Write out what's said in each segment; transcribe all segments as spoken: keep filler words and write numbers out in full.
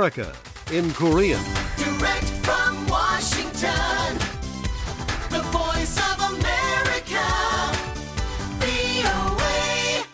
America in Korean. Direct from Washington, the voice of America, 브이오에이.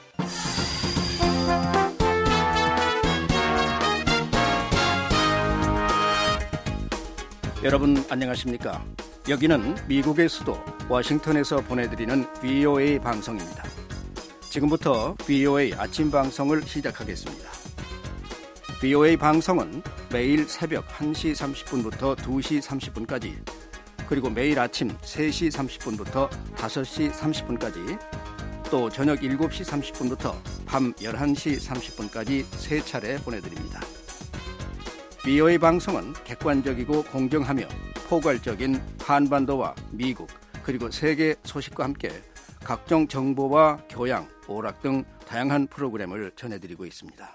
여러분 안녕하십니까? 여기는 미국의 수도 워싱턴에서 보내드리는 브이오에이 방송입니다. 지금부터 브이오에이 아침 방송을 시작하겠습니다. 브이오에이 방송은 매일 새벽 한 시 삼십 분부터 두 시 삼십 분까지, 그리고 매일 아침 세 시 삼십 분부터 다섯 시 삼십 분까지, 또 저녁 일곱 시 삼십 분부터 밤 열한 시 삼십 분까지 세 차례 보내드립니다. 브이오에이 방송은 객관적이고 공정하며 포괄적인 한반도와 미국 그리고 세계 소식과 함께 각종 정보와 교양, 오락 등 다양한 프로그램을 전해드리고 있습니다.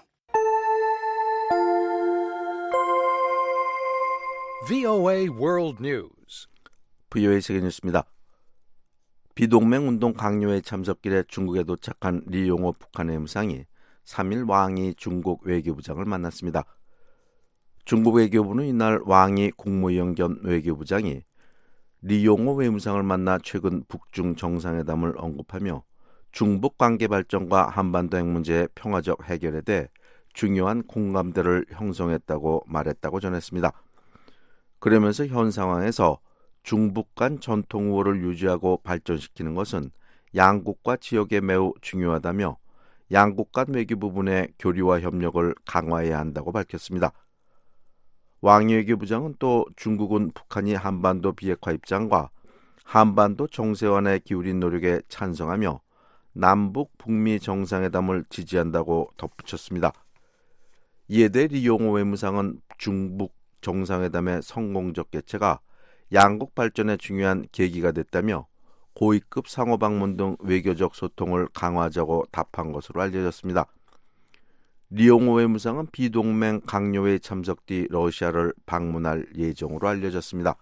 브이오에이 World News. 브이오에이 세계 뉴스입니다. 비동맹 운동 강요에 참석길에 중국에 도착한 리용호 북한 외무상이 삼 일 왕이 중국 외교부장을 만났습니다. 중국 외교부는 이날 왕이 국무위원 겸 외교부장이 리용호 외무상을 만나 최근 북중 정상회담을 언급하며 중북 관계 발전과 한반도 핵 문제의 평화적 해결에 대해 중요한 공감대를 형성했다고 말했다고 전했습니다. 그러면서 현 상황에서 중북 간 전통 우호를 유지하고 발전시키는 것은 양국과 지역에 매우 중요하다며 양국 간 외교 부분의 교류와 협력을 강화해야 한다고 밝혔습니다. 왕 외교부장은 또 중국은 북한이 한반도 비핵화 입장과 한반도 정세환에 기울인 노력에 찬성하며 남북 북미 정상회담을 지지한다고 덧붙였습니다. 이에 대해 리용호 외무상은 중북 정상회담의 성공적 개최가 양국 발전에 중요한 계기가 됐다며 고위급 상호방문 등 외교적 소통을 강화하자고 답한 것으로 알려졌습니다. 리용호 외무상은 비동맹 강요회에 참석 뒤 러시아를 방문할 예정으로 알려졌습니다.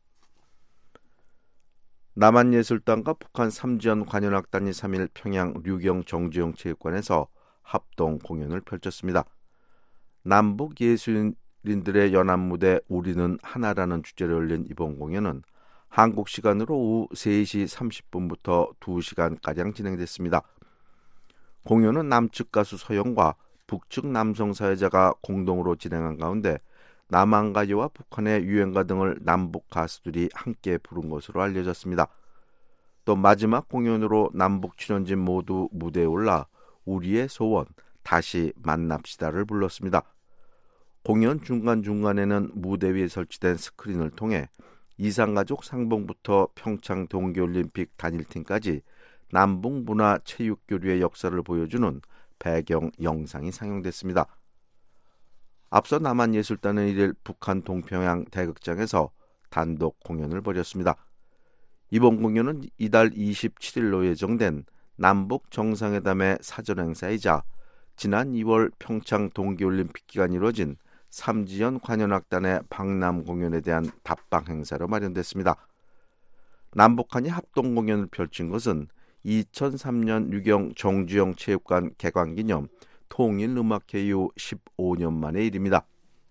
남한예술단과 북한 삼지연 관현악단이 삼 일 평양 류경 정주영 체육관에서 합동 공연을 펼쳤습니다. 남북 예술인들의 연합무대 우리는 하나라는 주제로 열린 이번 공연은 한국 시간으로 오후 세 시 삼십 분부터 두 시간가량 진행됐습니다. 공연은 남측 가수 서영과 북측 남성 사회자가 공동으로 진행한 가운데 남한가요와 북한의 유행가 등을 남북 가수들이 함께 부른 것으로 알려졌습니다. 또 마지막 공연으로 남북 출연진 모두 무대에 올라 우리의 소원, 다시 만납시다를 불렀습니다. 공연 중간중간에는 무대 위에 설치된 스크린을 통해 이산가족 상봉부터 평창 동계올림픽 단일팀까지 남북 문화 체육 교류의 역사를 보여주는 배경 영상이 상영됐습니다. 앞서 남한예술단은 일일 북한 동평양 대극장에서 단독 공연을 벌였습니다. 이번 공연은 이달 이십칠일로 예정된 남북 정상회담의 사전 행사이자 지난 이월 평창 동계올림픽 기간 이루어진 삼지연 관현악단의 방남 공연에 대한 답방 행사로 마련됐습니다. 남북한이 합동 공연을 펼친 것은 이천삼 년 류경 정주영 체육관 개관 기념 통일음악회 이후 십오 년 만의 일입니다.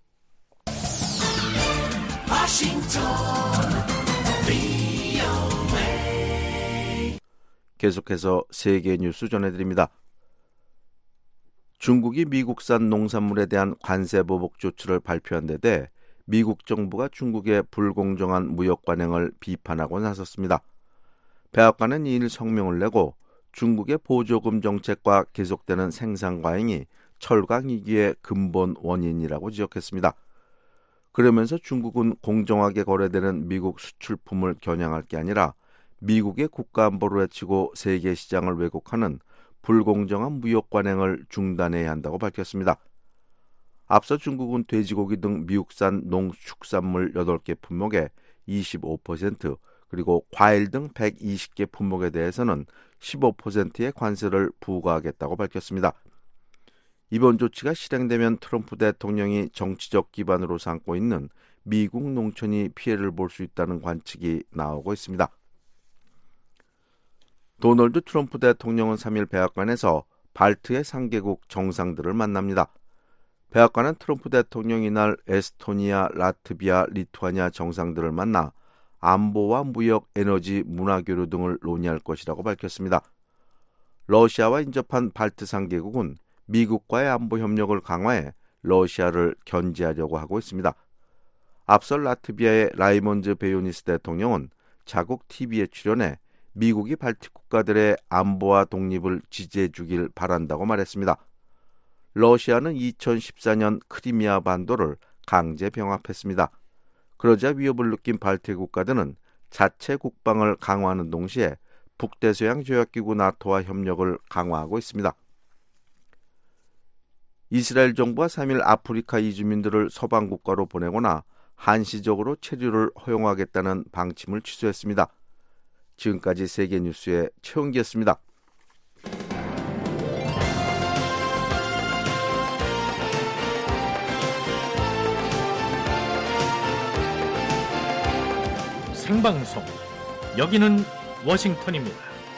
계속해서 세계 뉴스 전해드립니다. 중국이 미국산 농산물에 대한 관세 보복 조치를 발표한 데 대해 미국 정부가 중국의 불공정한 무역 관행을 비판하고 나섰습니다. 백악관은 이일 성명을 내고 중국의 보조금 정책과 계속되는 생산 과잉이 철강 위기의 근본 원인이라고 지적했습니다. 그러면서 중국은 공정하게 거래되는 미국 수출품을 겨냥할 게 아니라 미국의 국가안보를 해치고 세계 시장을 왜곡하는 불공정한 무역 관행을 중단해야 한다고 밝혔습니다. 앞서 중국은 돼지고기 등 미국산 농축산물 여덟 개 품목에 이십오 퍼센트, 그리고 과일 등 백이십 개 품목에 대해서는 십오 퍼센트의 관세를 부과하겠다고 밝혔습니다. 이번 조치가 실행되면 트럼프 대통령이 정치적 기반으로 삼고 있는 미국 농촌이 피해를 볼 수 있다는 관측이 나오고 있습니다. 도널드 트럼프 대통령은 삼 일 백악관에서 발트해 상 개국 정상들을 만납니다. 백악관은 트럼프 대통령이 이날 에스토니아, 라트비아, 리투아니아 정상들을 만나 안보와 무역, 에너지, 문화교류 등을 논의할 것이라고 밝혔습니다. 러시아와 인접한 발트상 개국은 미국과의 안보 협력을 강화해 러시아를 견제하려고 하고 있습니다. 앞서 라트비아의 라이몬드 베요니스 대통령은 자국 티비에 출연해 미국이 발틱 국가들의 안보와 독립을 지지해 주길 바란다고 말했습니다. 러시아는 이천십사 년 크리미아 반도를 강제 병합했습니다. 그러자 위협을 느낀 발틱 국가들은 자체 국방을 강화하는 동시에 북대서양 조약기구 나토와 협력을 강화하고 있습니다. 이스라엘 정부가 삼 일 아프리카 이주민들을 서방 국가로 보내거나 한시적으로 체류를 허용하겠다는 방침을 취소했습니다. 지금까지 세계뉴스의 최은기였습니다. 생방송, 여기는 워싱턴입니다.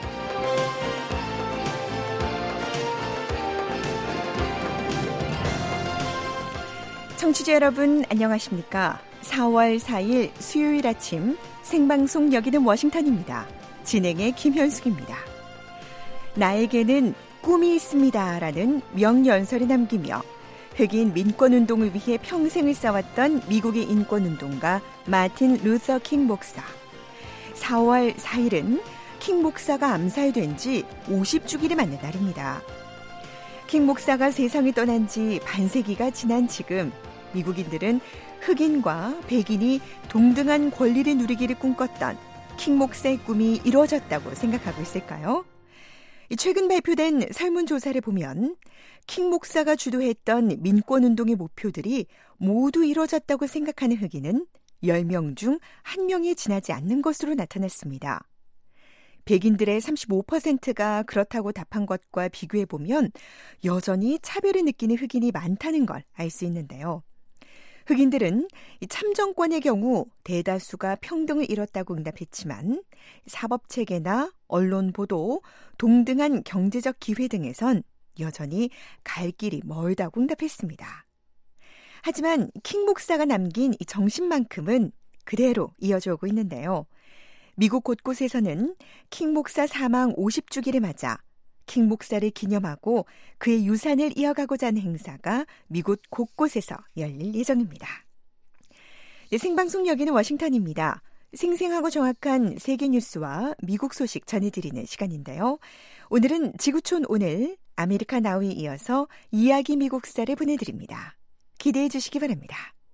청취자 여러분 안녕하십니까? 사월 사일 수요일 아침 생방송 여기는 워싱턴입니다. 진행의 김현숙입니다. 나에게는 꿈이 있습니다라는 명연설을 남기며 흑인 민권운동을 위해 평생을 싸웠던 미국의 인권운동가 마틴 루터 킹 목사. 사월 사일은 킹 목사가 암살된 지 오십 주기를 맞는 날입니다. 킹 목사가 세상을 떠난 지 반세기가 지난 지금 미국인들은 흑인과 백인이 동등한 권리를 누리기를 꿈꿨던 킹 목사의 꿈이 이루어졌다고 생각하고 있을까요? 최근 발표된 설문조사를 보면 킹 목사가 주도했던 민권운동의 목표들이 모두 이루어졌다고 생각하는 흑인은 열 명 중 한 명이 지나지 않는 것으로 나타났습니다. 백인들의 삼십오 퍼센트가 그렇다고 답한 것과 비교해보면 여전히 차별을 느끼는 흑인이 많다는 걸 알 수 있는데요. 흑인들은 참정권의 경우 대다수가 평등을 이뤘다고 응답했지만 사법체계나 언론 보도, 동등한 경제적 기회 등에선 여전히 갈 길이 멀다고 응답했습니다. 하지만 킹 목사가 남긴 이 정신만큼은 그대로 이어져 오고 있는데요. 미국 곳곳에서는 킹 목사 사망 오십 주기를 맞아 킹 목사를 기념하고 그의 유산을 이어가고자 하는 행사가 미국 곳곳에서 열릴 예정입니다. 네, 생방송 여기는 워싱턴입니다. 생생하고 정확한 세계 뉴스와 미국 소식 전해드리는 시간인데요. 오늘은 지구촌 오늘 아메리카 나우에 이어서 이야기 미국사를 보내드립니다. 기대해 주시기 바랍니다.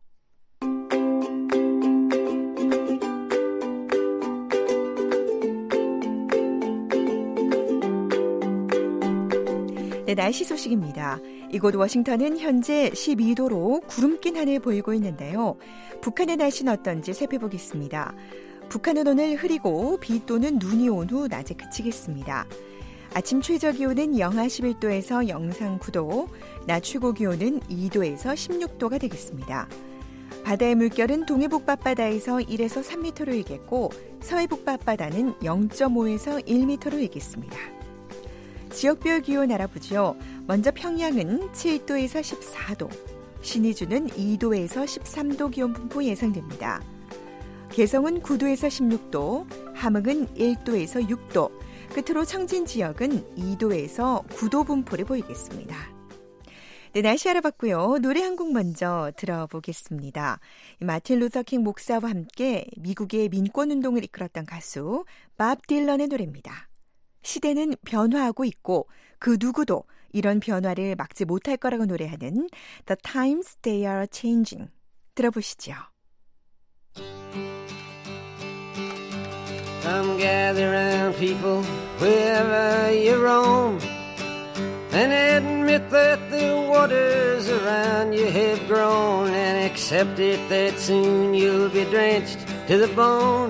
네, 날씨 소식입니다. 이곳 워싱턴은 현재 십이 도로 구름 낀 하늘 보이고 있는데요. 북한의 날씨는 어떤지 살펴보겠습니다. 북한은 오늘 흐리고 비 또는 눈이 온 후 낮에 그치겠습니다. 아침 최저 기온은 영하 십일 도에서 영상 구 도, 낮 최고 기온은 이 도에서 십육 도가 되겠습니다. 바다의 물결은 동해북 밤바다에서 일에서 삼 미터로 일겠고 서해북 밤바다는 영 점 오에서 일 미터로 일겠습니다. 지역별 기온 알아보죠. 먼저 평양은 칠 도에서 십사 도, 신의주는 이 도에서 십삼 도 기온 분포 예상됩니다. 개성은 구 도에서 십육 도, 함흥은 일 도에서 육 도, 끝으로 청진 지역은 이 도에서 구 도 분포를 보이겠습니다. 네, 날씨 알아봤고요. 노래 한 곡 먼저 들어보겠습니다. 마틴 루터 킹 목사와 함께 미국의 민권운동을 이끌었던 가수 밥 딜런의 노래입니다. 시대는 변화하고 있고 그 누구도 이런 변화를 막지 못할 거라고 노래하는 The Times They Are Changing. 들어보시죠. Come gather round people wherever you roam and admit that the waters around you have grown and accept it that soon you'll be drenched to the bone.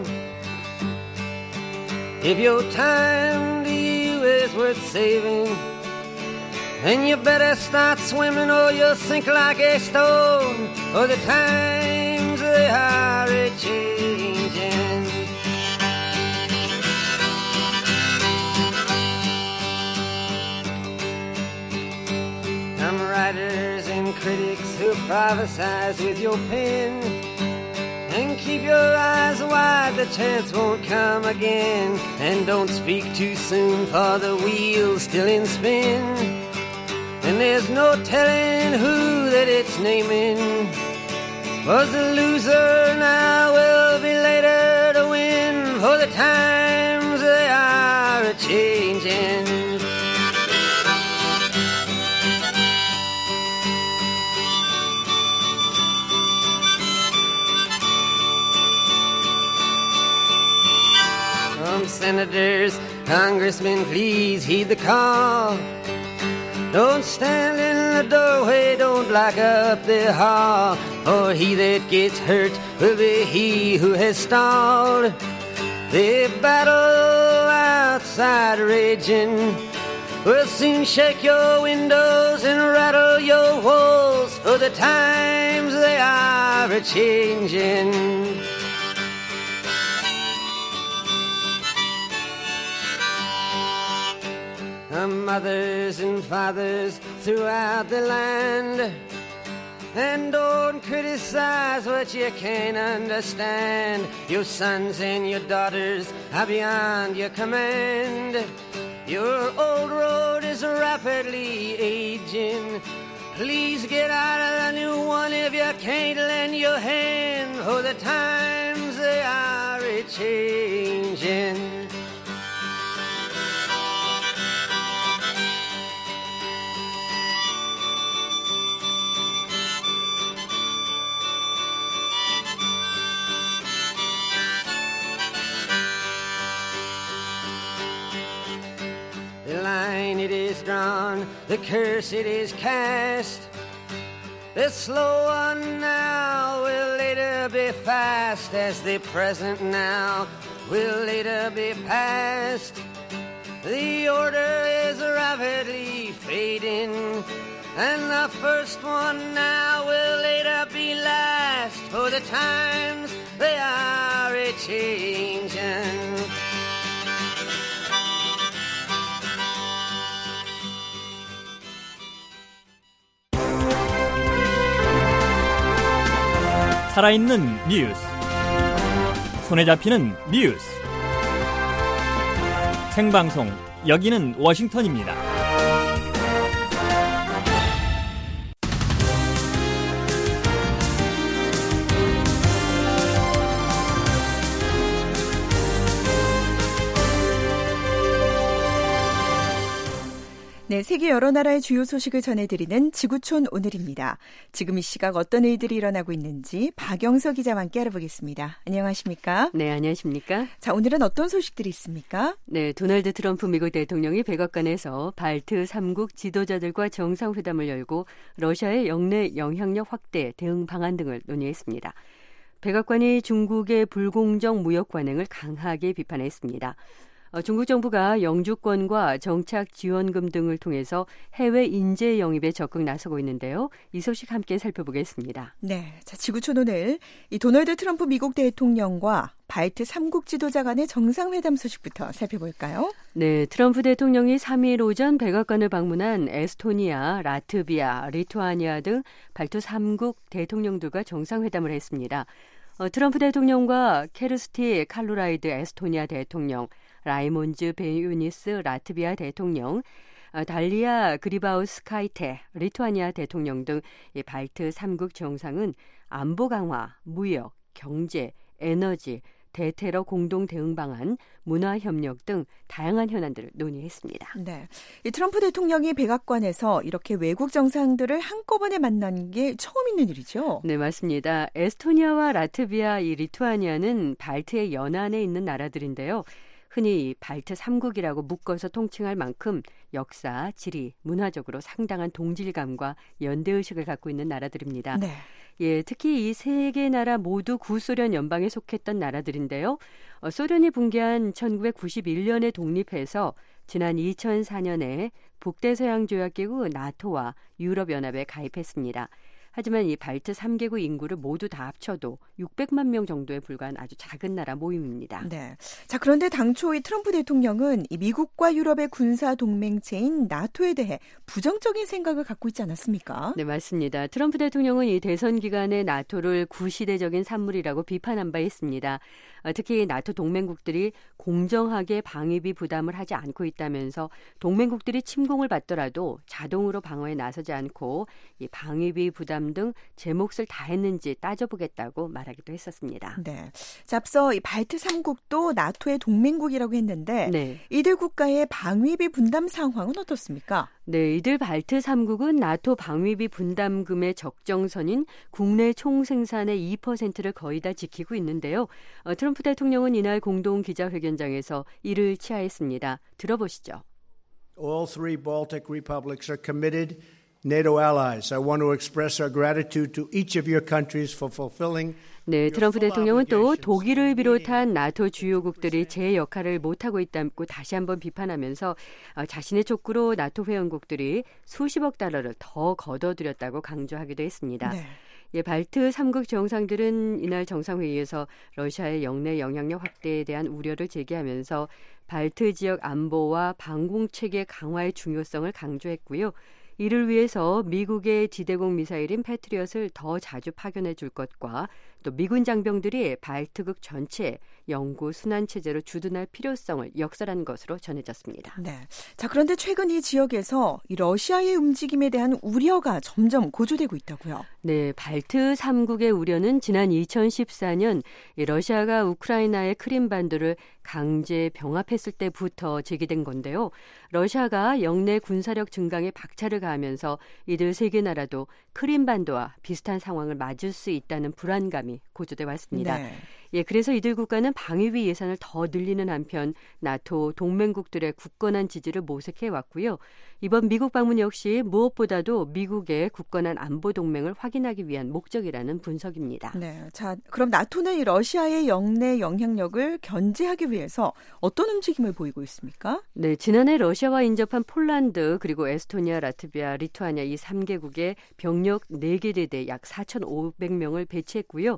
If your time to you is worth saving, then you better start swimming or you'll sink like a stone. Oh, the times they are a-changing. Some writers and critics who prophesize with your pen. And keep your eyes wide, the chance won't come again. And don't speak too soon, for the wheel's still in spin. And there's no telling who that it's naming. Was the loser now will be later to win. For the times they are a-changing. Senators, congressmen, please heed the call. Don't stand in the doorway, don't block up the hall. For he that gets hurt will be he who has stalled. The battle outside raging will soon shake your windows and rattle your walls. For the times they are a-changing. Mothers and fathers throughout the land, and don't criticize what you can't understand. Your sons and your daughters are beyond your command. Your old road is rapidly aging. Please get out of the new one if you can't lend your hand. For the times they are a-changing. It is drawn, the curse it is cast. The slow one now will later be fast, as the present now will later be past. The order is rapidly fading, and the first one now will later be last. For the times they are a-changing. 살아있는 뉴스, 손에 잡히는 뉴스, 생방송, 여기는 워싱턴입니다. 네, 세계 여러 나라의 주요 소식을 전해드리는 지구촌 오늘입니다. 지금 이 시각 어떤 일들이 일어나고 있는지 박영서 기자와 함께 알아보겠습니다. 안녕하십니까? 네, 안녕하십니까? 자, 오늘은 어떤 소식들이 있습니까? 네, 도널드 트럼프 미국 대통령이 백악관에서 발트 삼 국 지도자들과 정상회담을 열고 러시아의 영내 영향력 확대 대응 방안 등을 논의했습니다. 백악관이 중국의 불공정 무역 관행을 강하게 비판했습니다. 중국 정부가 영주권과 정착 지원금 등을 통해서 해외 인재 영입에 적극 나서고 있는데요. 이 소식 함께 살펴보겠습니다. 네, 자, 지구촌 오늘 이 도널드 트럼프 미국 대통령과 발트 삼 국 지도자 간의 정상회담 소식부터 살펴볼까요? 네, 트럼프 대통령이 삼 일 오전 백악관을 방문한 에스토니아, 라트비아, 리투아니아 등 발트 삼 국 대통령들과 정상회담을 했습니다. 어, 트럼프 대통령과 케르스티 칼루라이드 에스토니아 대통령, 라이몬즈 베유니스 라트비아 대통령, 달리아 그리바우스카이테 리투아니아 대통령 등 발트 삼 국 정상은 안보 강화, 무역, 경제, 에너지, 대테러 공동 대응 방안, 문화 협력 등 다양한 현안들을 논의했습니다. 네, 이 트럼프 대통령이 백악관에서 이렇게 외국 정상들을 한꺼번에 만난 게 처음 있는 일이죠? 네, 맞습니다. 에스토니아와 라트비아, 이 리투아니아는 발트의 연안에 있는 나라들인데요. 흔히 발트 삼 국이라고 묶어서 통칭할 만큼 역사, 지리, 문화적으로 상당한 동질감과 연대의식을 갖고 있는 나라들입니다. 네. 예, 특히 이 세 개 나라 모두 구소련 연방에 속했던 나라들인데요. 어, 소련이 붕괴한 천구백구십일 년에 독립해서 지난 이천사 년에 북대서양조약기구 나토와 유럽연합에 가입했습니다. 하지만 이 발트 삼 개국 인구를 모두 다 합쳐도 육백만 명 정도에 불과한 아주 작은 나라 모임입니다. 네. 자, 그런데 당초 이 트럼프 대통령은 이 미국과 유럽의 군사 동맹체인 나토에 대해 부정적인 생각을 갖고 있지 않았습니까? 네, 맞습니다. 트럼프 대통령은 이 대선 기간에 나토를 구시대적인 산물이라고 비판한 바 있습니다. 특히 나토 동맹국들이 공정하게 방위비 부담을 하지 않고 있다면서 동맹국들이 침공을 받더라도 자동으로 방어에 나서지 않고 이 방위비 부담 등 제 몫을 다했는지 따져보겠다고 말하기도 했었습니다. 네. 자, 앞서 이 발트 삼 국도 나토의 동맹국이라고 했는데 네. 이들 국가의 방위비 분담 상황은 어떻습니까? 네, 이들 발트 삼 국은 나토 방위비 분담금의 적정선인 국내 총생산의 이 퍼센트를 거의 다 지키고 있는데요. 어, 트럼프 대통령은 이날 공동 기자회견장에서 이를 취하했습니다. 들어보시죠. All three Baltic republics are committed NATO allies. I want to express our gratitude to each of your countries for fulfilling 네, 트럼프 대통령은 또 독일을 비롯한 나토 주요국들이 제 역할을 못하고 있다고 다시 한번 비판하면서 자신의 촉구로 나토 회원국들이 수십억 달러를 더 걷어들였다고 강조하기도 했습니다. 네. 예, 발트 삼 국 정상들은 이날 정상회의에서 러시아의 영내 영향력 확대에 대한 우려를 제기하면서 발트 지역 안보와 방공체계 강화의 중요성을 강조했고요. 이를 위해서 미국의 지대공 미사일인 패트리엇을 더 자주 파견해 줄 것과 또 미군 장병들이 발트국 전체에 영구 순환 체제로 주둔할 필요성을 역설한 것으로 전해졌습니다. 네. 자, 그런데 최근 이 지역에서 이 러시아의 움직임에 대한 우려가 점점 고조되고 있다고요. 네, 발트 삼 국의 우려는 지난 이천십사 년 러시아가 우크라이나의 크림반도를 강제 병합했을 때부터 제기된 건데요. 러시아가 영내 군사력 증강에 박차를 가하면서 이들 세 개 나라도 크림반도와 비슷한 상황을 맞을 수 있다는 불안감이 고조돼 왔습니다. 네. 예, 그래서 이들 국가는 방위비 예산을 더 늘리는 한편 나토 동맹국들의 굳건한 지지를 모색해 왔고요. 이번 미국 방문 역시 무엇보다도 미국의 굳건한 안보 동맹을 확인하기 위한 목적이라는 분석입니다. 네, 자, 그럼 나토는 이 러시아의 영내 영향력을 견제하기 위해서 어떤 움직임을 보이고 있습니까? 네, 지난해 러시아와 인접한 폴란드 그리고 에스토니아, 라트비아, 리투아니아 이 삼 개국에 병력 네 개 대대 약 사천오백 명을 배치했고요.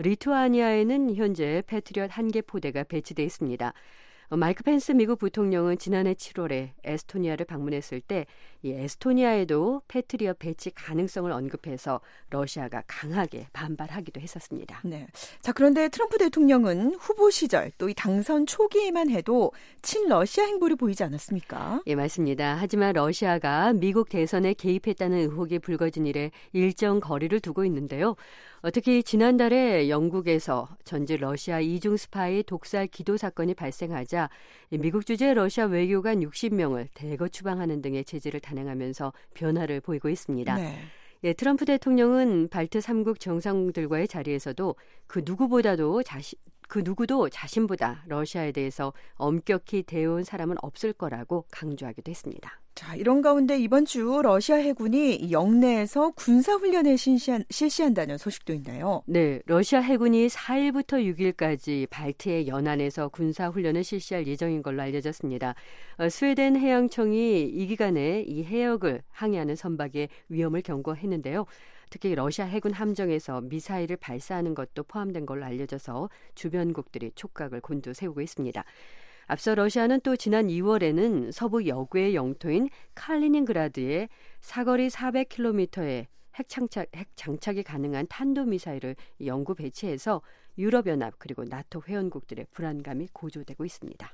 리투아니아에는 현재 패트리엇 한 개 포대가 배치돼 있습니다. 마이크 펜스 미국 부통령은 지난해 칠월에 에스토니아를 방문했을 때 이 에스토니아에도 패트리엇 배치 가능성을 언급해서 러시아가 강하게 반발하기도 했었습니다. 네. 자, 그런데 트럼프 대통령은 후보 시절 또 이 당선 초기에만 해도 친러시아 행보를 보이지 않았습니까? 예, 맞습니다. 하지만 러시아가 미국 대선에 개입했다는 의혹이 불거진 이래 일정 거리를 두고 있는데요. 특히 지난달에 영국에서 전직 러시아 이중 스파이 독살 기도 사건이 발생하자 미국 주재 러시아 외교관 육십 명을 대거 추방하는 등의 제재를 단행하면서 변화를 보이고 있습니다. 네. 예, 트럼프 대통령은 발트 삼 국 정상들과의 자리에서도 그 누구보다도 자신 그 누구도 자신보다 러시아에 대해서 엄격히 대해온 사람은 없을 거라고 강조하기도 했습니다. 자, 이런 가운데 이번 주 러시아 해군이 영내에서 군사훈련을 실시한, 실시한다는 소식도 있나요? 네, 러시아 해군이 사 일부터 육 일까지 발트해 연안에서 군사훈련을 실시할 예정인 걸로 알려졌습니다. 어, 스웨덴 해양청이 이 기간에 이 해역을 항해하는 선박의 위험을 경고했는데요. 특히 러시아 해군 함정에서 미사일을 발사하는 것도 포함된 걸로 알려져서 주변국들이 촉각을 곤두세우고 있습니다. 앞서 러시아는 또 지난 이월에는 서부 여구의 영토인 칼리닝그라드에 사거리 사백 킬로미터의 핵 장착, 핵 장착이 가능한 탄도미사일을 영구 배치해서 유럽연합 그리고 나토 회원국들의 불안감이 고조되고 있습니다.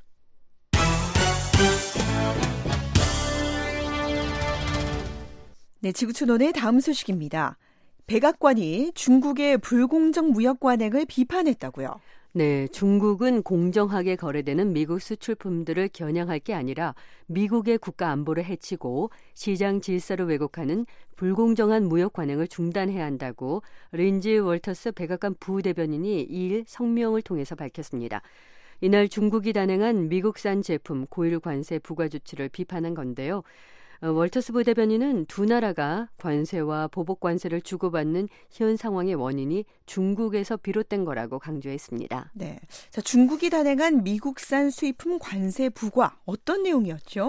네, 지구촌론의 다음 소식입니다. 백악관이 중국의 불공정 무역 관행을 비판했다고요. 네, 중국은 공정하게 거래되는 미국 수출품들을 겨냥할 게 아니라 미국의 국가 안보를 해치고 시장 질서를 왜곡하는 불공정한 무역 관행을 중단해야 한다고 린지 월터스 백악관 부대변인이 이 일 성명을 통해서 밝혔습니다. 이날 중국이 단행한 미국산 제품 고일 관세 부과 조치를 비판한 건데요. 월터스 부대변인은 두 나라가 관세와 보복 관세를 주고받는 현 상황의 원인이 중국에서 비롯된 거라고 강조했습니다. 네, 자, 중국이 단행한 미국산 수입품 관세 부과 어떤 내용이었죠?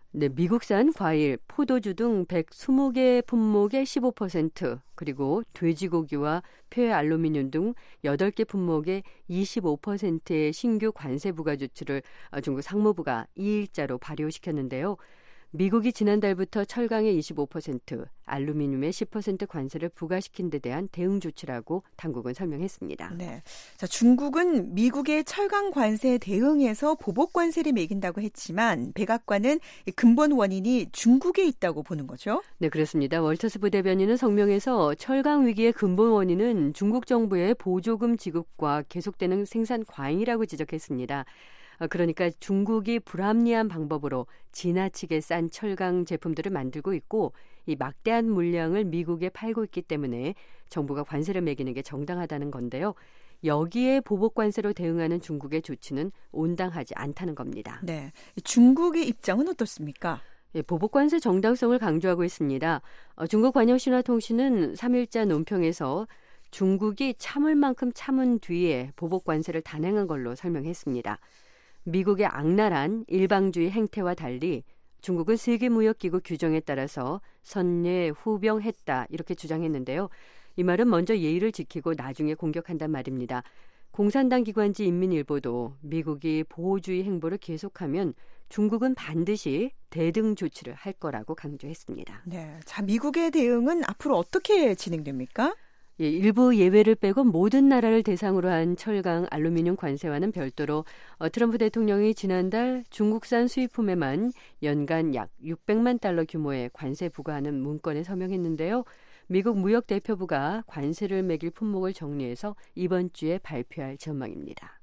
네, 미국산 과일, 포도주 등 백이십 개 품목의 십오 퍼센트, 그리고 돼지고기와 폐 알루미늄 등 여덟 개 품목의 이십오 퍼센트의 신규 관세 부과 조치를 중국 상무부가 이일자로 발효시켰는데요. 미국이 지난달부터 철강의 이십오 퍼센트, 알루미늄의 십 퍼센트 관세를 부과시킨 데 대한 대응 조치라고 당국은 설명했습니다. 네, 자, 중국은 미국의 철강 관세에 대응해서 보복 관세를 매긴다고 했지만 백악관은 근본 원인이 중국에 있다고 보는 거죠? 네, 그렇습니다. 월터스 부대변인은 성명에서 철강 위기의 근본 원인은 중국 정부의 보조금 지급과 계속되는 생산 과잉이라고 지적했습니다. 그러니까 중국이 불합리한 방법으로 지나치게 싼 철강 제품들을 만들고 있고 이 막대한 물량을 미국에 팔고 있기 때문에 정부가 관세를 매기는 게 정당하다는 건데요. 여기에 보복 관세로 대응하는 중국의 조치는 온당하지 않다는 겁니다. 네, 중국의 입장은 어떻습니까? 예, 보복 관세 정당성을 강조하고 있습니다. 어, 중국 관영 신화통신은 삼일자 논평에서 중국이 참을 만큼 참은 뒤에 보복 관세를 단행한 걸로 설명했습니다. 미국의 악랄한 일방주의 행태와 달리 중국은 세계무역기구 규정에 따라서 선례 후병했다 이렇게 주장했는데요. 이 말은 먼저 예의를 지키고 나중에 공격한단 말입니다. 공산당 기관지 인민일보도 미국이 보호주의 행보를 계속하면 중국은 반드시 대등 조치를 할 거라고 강조했습니다. 네, 자, 미국의 대응은 앞으로 어떻게 진행됩니까? 예, 일부 예외를 빼고 모든 나라를 대상으로 한 철강, 알루미늄 관세와는 별도로 어, 트럼프 대통령이 지난달 중국산 수입품에만 연간 약 육백만 달러 규모의 관세 부과하는 문건에 서명했는데요. 미국 무역대표부가 관세를 매길 품목을 정리해서 이번 주에 발표할 전망입니다.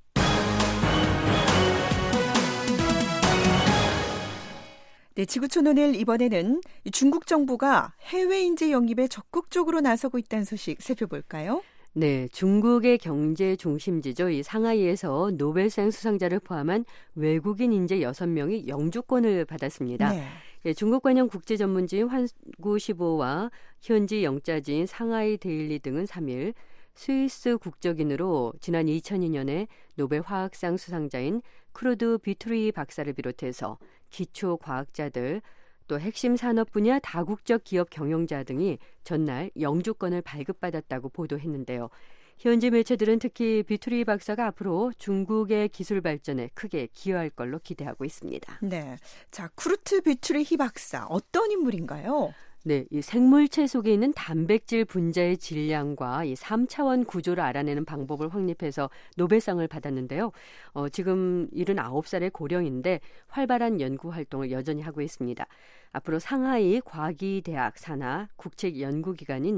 네, 지구촌 오늘 이번에는 중국 정부가 해외 인재 영입에 적극적으로 나서고 있다는 소식 살펴볼까요? 네, 중국의 경제 중심지죠. 이 상하이에서 노벨상 수상자를 포함한 외국인 인재 여섯 명이 영주권을 받았습니다. 네. 예, 중국 관영 국제 전문지인 환구시보와 현지 영자지인 상하이 데일리 등은 삼일 스위스 국적인으로 지난 이천이 년에 노벨 화학상 수상자인 크루드 비트리 박사를 비롯해서 기초 과학자들, 또 핵심 산업 분야 다국적 기업 경영자 등이 전날 영주권을 발급받았다고 보도했는데요. 현지 매체들은 특히 비투리 박사가 앞으로 중국의 기술 발전에 크게 기여할 걸로 기대하고 있습니다. 네, 자, 크루트 비투리 박사 어떤 인물인가요? 네, 이 생물체 속에 있는 단백질 분자의 질량과 이 삼 차원 구조를 알아내는 방법을 확립해서 노벨상을 받았는데요. 어, 지금 칠십구 살의 고령인데 활발한 연구 활동을 여전히 하고 있습니다. 앞으로 상하이 과기대학 산하 국책연구기관인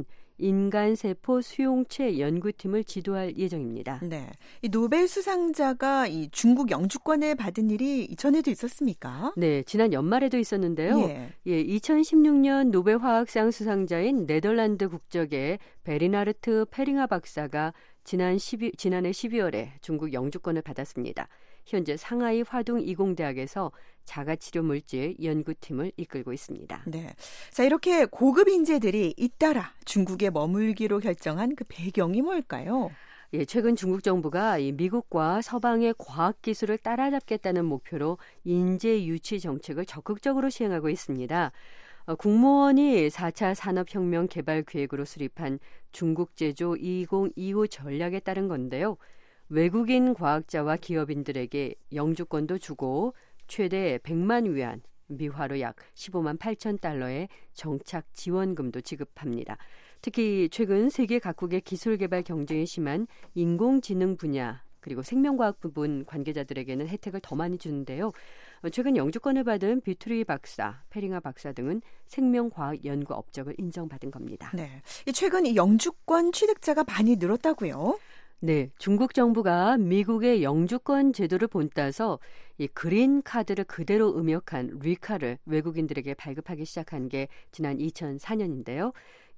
인간세포 수용체 연구팀을 지도할 예정입니다. 네, 이 노벨 수상자가 이 중국 영주권을 받은 일이 전에도 있었습니까? 네, 지난 연말에도 있었는데요. 예. 예, 이천십육 년 노벨 화학상 수상자인 네덜란드 국적의 베르나르트 페링하 박사가 지난 십이, 지난해 십이월에 중국 영주권을 받았습니다. 현재 상하이 화둥이공대학에서 자가치료 물질 연구팀을 이끌고 있습니다. 네, 자, 이렇게 고급 인재들이 잇따라 중국에 머물기로 결정한 그 배경이 뭘까요? 예, 최근 중국 정부가 이 미국과 서방의 과학 기술을 따라잡겠다는 목표로 인재 유치 정책을 적극적으로 시행하고 있습니다. 어, 국무원이 사 차 산업혁명 개발 계획으로 수립한 중국 제조 이천이십오 전략에 따른 건데요. 외국인 과학자와 기업인들에게 영주권도 주고 최대 백만 위안, 미화로 약 십오만 팔천 달러의 정착 지원금도 지급합니다. 특히 최근 세계 각국의 기술 개발 경쟁이 심한 인공지능 분야 그리고 생명과학 부분 관계자들에게는 혜택을 더 많이 주는데요. 최근 영주권을 받은 비투리 박사, 페링하 박사 등은 생명과학 연구 업적을 인정받은 겁니다. 네, 최근 이 영주권 취득자가 많이 늘었다고요? 네, 중국 정부가 미국의 영주권 제도를 본따서 이 그린 카드를 그대로 음역한 리카를 외국인들에게 발급하기 시작한 게 지난 이천사 년인데요.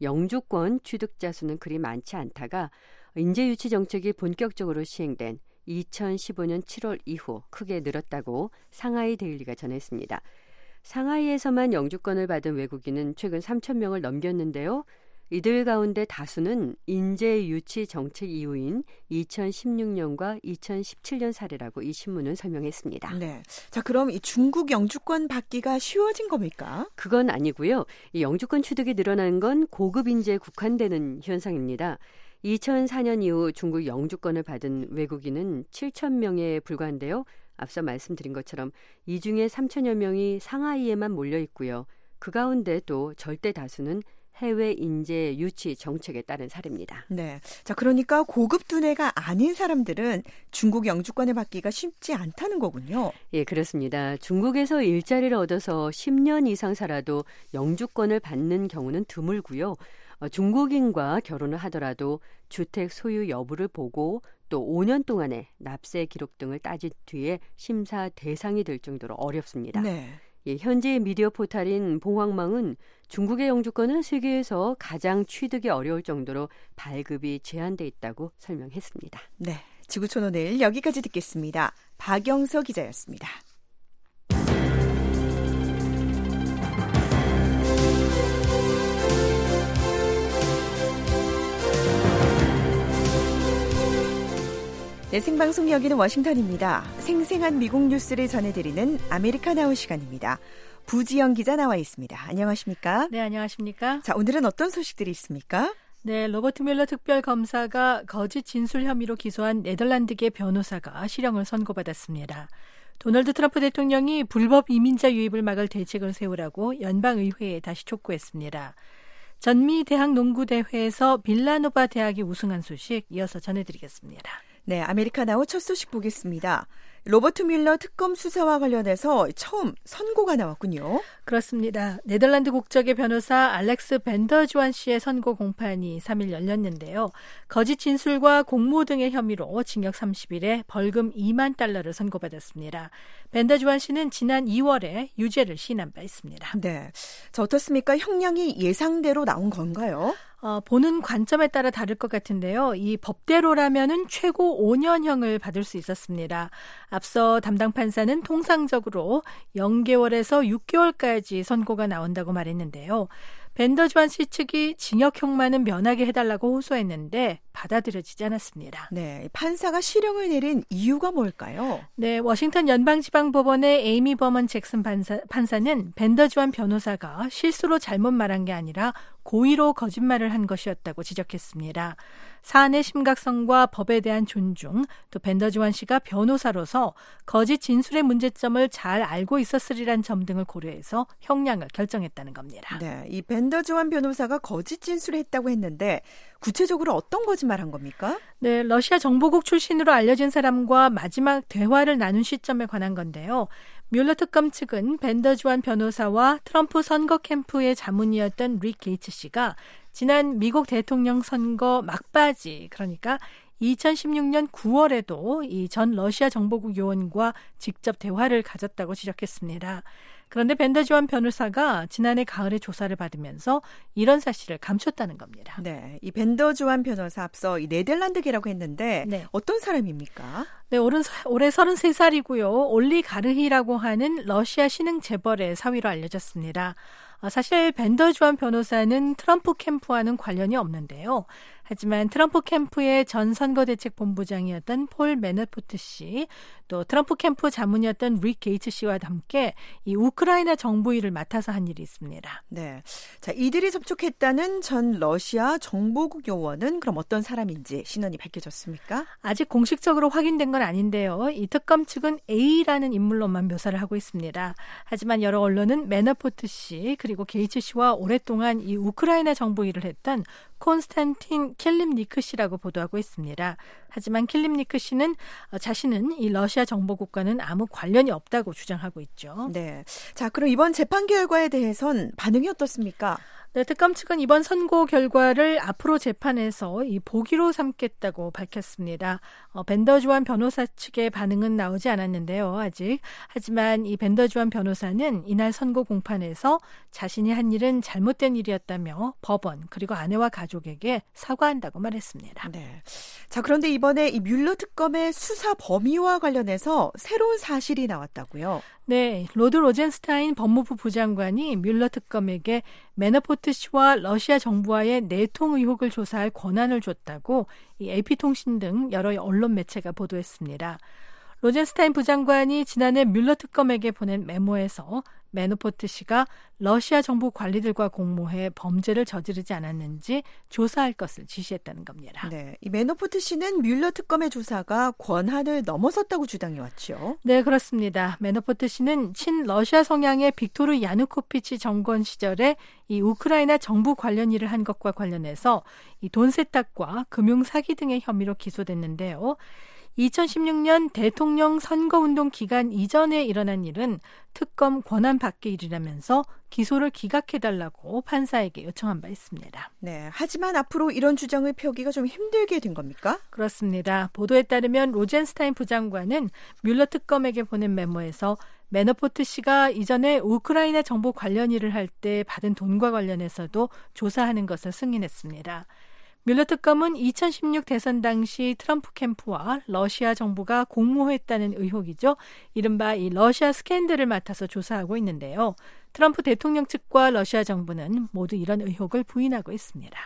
영주권 취득자 수는 그리 많지 않다가 인재 유치 정책이 본격적으로 시행된 이천십오 년 칠월 이후 크게 늘었다고 상하이 데일리가 전했습니다. 상하이에서만 영주권을 받은 외국인은 최근 삼천 명을 넘겼는데요. 이들 가운데 다수는 인재 유치 정책 이후인 이천십육 년과 이천십칠 년 사례라고 이 신문은 설명했습니다. 네. 자, 그럼 이 중국 영주권 받기가 쉬워진 겁니까? 그건 아니고요. 이 영주권 취득이 늘어난 건 고급 인재에 국한되는 현상입니다. 이천사 년 이후 중국 영주권을 받은 외국인은 칠천 명에 불과한데요. 앞서 말씀드린 것처럼 이 중에 삼천여 명이 상하이에만 몰려 있고요. 그 가운데 또 절대 다수는 해외 인재 유치 정책에 따른 사례입니다. 네. 자, 그러니까 고급 두뇌가 아닌 사람들은 중국 영주권을 받기가 쉽지 않다는 거군요. 예, 그렇습니다. 중국에서 일자리를 얻어서 십 년 이상 살아도 영주권을 받는 경우는 드물고요. 어, 중국인과 결혼을 하더라도 주택 소유 여부를 보고 또 오 년 동안의 납세 기록 등을 따진 뒤에 심사 대상이 될 정도로 어렵습니다. 네. 예, 현재 미디어 포탈인 봉황망은 중국의 영주권은 세계에서 가장 취득이 어려울 정도로 발급이 제한돼 있다고 설명했습니다. 네, 지구촌 오늘 여기까지 듣겠습니다. 박영서 기자였습니다. 네, 생방송 여기는 워싱턴입니다. 생생한 미국 뉴스를 전해드리는 아메리카나우 시간입니다. 부지영 기자 나와 있습니다. 안녕하십니까? 네, 안녕하십니까? 자, 오늘은 어떤 소식들이 있습니까? 네, 로버트 뮬러 특별검사가 거짓 진술 혐의로 기소한 네덜란드계 변호사가 실형을 선고받았습니다. 도널드 트럼프 대통령이 불법 이민자 유입을 막을 대책을 세우라고 연방의회에 다시 촉구했습니다. 전미 대학 농구대회에서 빌라노바 대학이 우승한 소식 이어서 전해드리겠습니다. 네, 아메리카나우 첫 소식 보겠습니다. 로버트 뮬러 특검 수사와 관련해서 처음 선고가 나왔군요. 그렇습니다. 네덜란드 국적의 변호사 알렉스 벤더주안 씨의 선고 공판이 삼 일 열렸는데요. 거짓 진술과 공모 등의 혐의로 징역 삼십 일에 벌금 이만 달러를 선고받았습니다. 벤더주안 씨는 지난 이월에 유죄를 시인한 바 있습니다. 네, 자, 어떻습니까? 형량이 예상대로 나온 건가요? 어, 보는 관점에 따라 다를 것 같은데요. 이 법대로라면은 최고 오 년형을 받을 수 있었습니다. 앞서 담당 판사는 통상적으로 영 개월에서 육 개월까지 선고가 나온다고 말했는데요. 벤더주안 씨 측이 징역형만은 면하게 해달라고 호소했는데 받아들여지지 않았습니다. 네, 판사가 실형을 내린 이유가 뭘까요? 네, 워싱턴 연방지방법원의 에이미 버먼 잭슨 판사, 판사는 벤더주안 변호사가 실수로 잘못 말한 게 아니라 고의로 거짓말을 한 것이었다고 지적했습니다. 사안의 심각성과 법에 대한 존중, 또 벤더주안 씨가 변호사로서 거짓 진술의 문제점을 잘 알고 있었으리란 점 등을 고려해서 형량을 결정했다는 겁니다. 네, 이 벤더주안 변호사가 거짓 진술을 했다고 했는데 구체적으로 어떤 거짓말한 겁니까? 네, 러시아 정보국 출신으로 알려진 사람과 마지막 대화를 나눈 시점에 관한 건데요. 뮬러 특검 측은 벤더주안 변호사와 트럼프 선거 캠프의 자문이었던 릭 게이츠 씨가 지난 미국 대통령 선거 막바지, 그러니까 이천십육 년 구월에도 이 전 러시아 정보국 요원과 직접 대화를 가졌다고 지적했습니다. 그런데 벤더주안 변호사가 지난해 가을에 조사를 받으면서 이런 사실을 감췄다는 겁니다. 네, 이 벤더주안 변호사 앞서 이 네덜란드계라고 했는데 네. 어떤 사람입니까? 네, 올해, 올해 서른세 살이고요. 올리가르히라고 하는 러시아 신흥 재벌의 사위로 알려졌습니다. 사실 벤더주안 변호사는 트럼프 캠프와는 관련이 없는데요. 하지만 트럼프 캠프의 전 선거대책본부장이었던 폴 매너포트 씨, 또 트럼프 캠프 자문이었던 릭 게이츠 씨와 함께 이 우크라이나 정부 일을 맡아서 한 일이 있습니다. 네, 자, 이들이 접촉했다는 전 러시아 정보국 요원은 그럼 어떤 사람인지 신원이 밝혀졌습니까? 아직 공식적으로 확인된 건 아닌데요. 이 특검 측은 A라는 인물로만 묘사를 하고 있습니다. 하지만 여러 언론은 매너포트 씨 그리고 게이츠 씨와 오랫동안 이 우크라이나 정부 일을 했던 콘스탄틴 킬림니크 씨라고 보도하고 있습니다. 하지만 킬림니크 씨는 자신은 이 러시아 정보국과는 아무 관련이 없다고 주장하고 있죠. 네, 자, 그럼 이번 재판 결과에 대해선 반응이 어떻습니까? 네, 특검 측은 이번 선고 결과를 앞으로 재판에서 이 보기로 삼겠다고 밝혔습니다. 어, 벤더주안 변호사 측의 반응은 나오지 않았는데요, 아직. 하지만 이 벤더주안 변호사는 이날 선고 공판에서 자신이 한 일은 잘못된 일이었다며 법원 그리고 아내와 가족에게 사과한다고 말했습니다. 네. 자, 그런데 이번에 이 뮬러 특검의 수사 범위와 관련해서 새로운 사실이 나왔다고요? 네, 로드 로젠스타인 법무부 부장관이 뮬러 특검에게 매너포트 메노포트씨와 러시아 정부와의 내통 의혹을 조사할 권한을 줬다고 이 에이피통신 등 여러 언론 매체가 보도했습니다. 로젠스타인 부장관이 지난해 뮬러 특검에게 보낸 메모에서 메노포트씨가 러시아 정부 관리들과 공모해 범죄를 저지르지 않았는지 조사할 것을 지시했다는 겁니다. 네, 이 메노포트 씨는 뮬러 특검의 조사가 권한을 넘어섰다고 주장해왔죠. 네, 그렇습니다. 메노포트 씨는 친러시아 성향의 빅토르 야누코비치 정권 시절에 이 우크라이나 정부 관련 일을 한 것과 관련해서 이 돈 세탁과 금융 사기 등의 혐의로 기소됐는데요. 이천십육 년 대통령 선거운동 기간 이전에 일어난 일은 특검 권한 밖의 일이라면서 기소를 기각해달라고 판사에게 요청한 바 있습니다. 네, 하지만 앞으로 이런 주장을 펴기가 좀 힘들게 된 겁니까? 그렇습니다. 보도에 따르면 로젠스타인 부장관은 뮬러 특검에게 보낸 메모에서 메노포트 씨가 이전에 우크라이나 정부 관련 일을 할 때 받은 돈과 관련해서도 조사하는 것을 승인했습니다. 뮬러 특검은 이천십육 대선 당시 트럼프 캠프와 러시아 정부가 공모했다는 의혹이죠. 이른바 이 러시아 스캔들을 맡아서 조사하고 있는데요. 트럼프 대통령 측과 러시아 정부는 모두 이런 의혹을 부인하고 있습니다.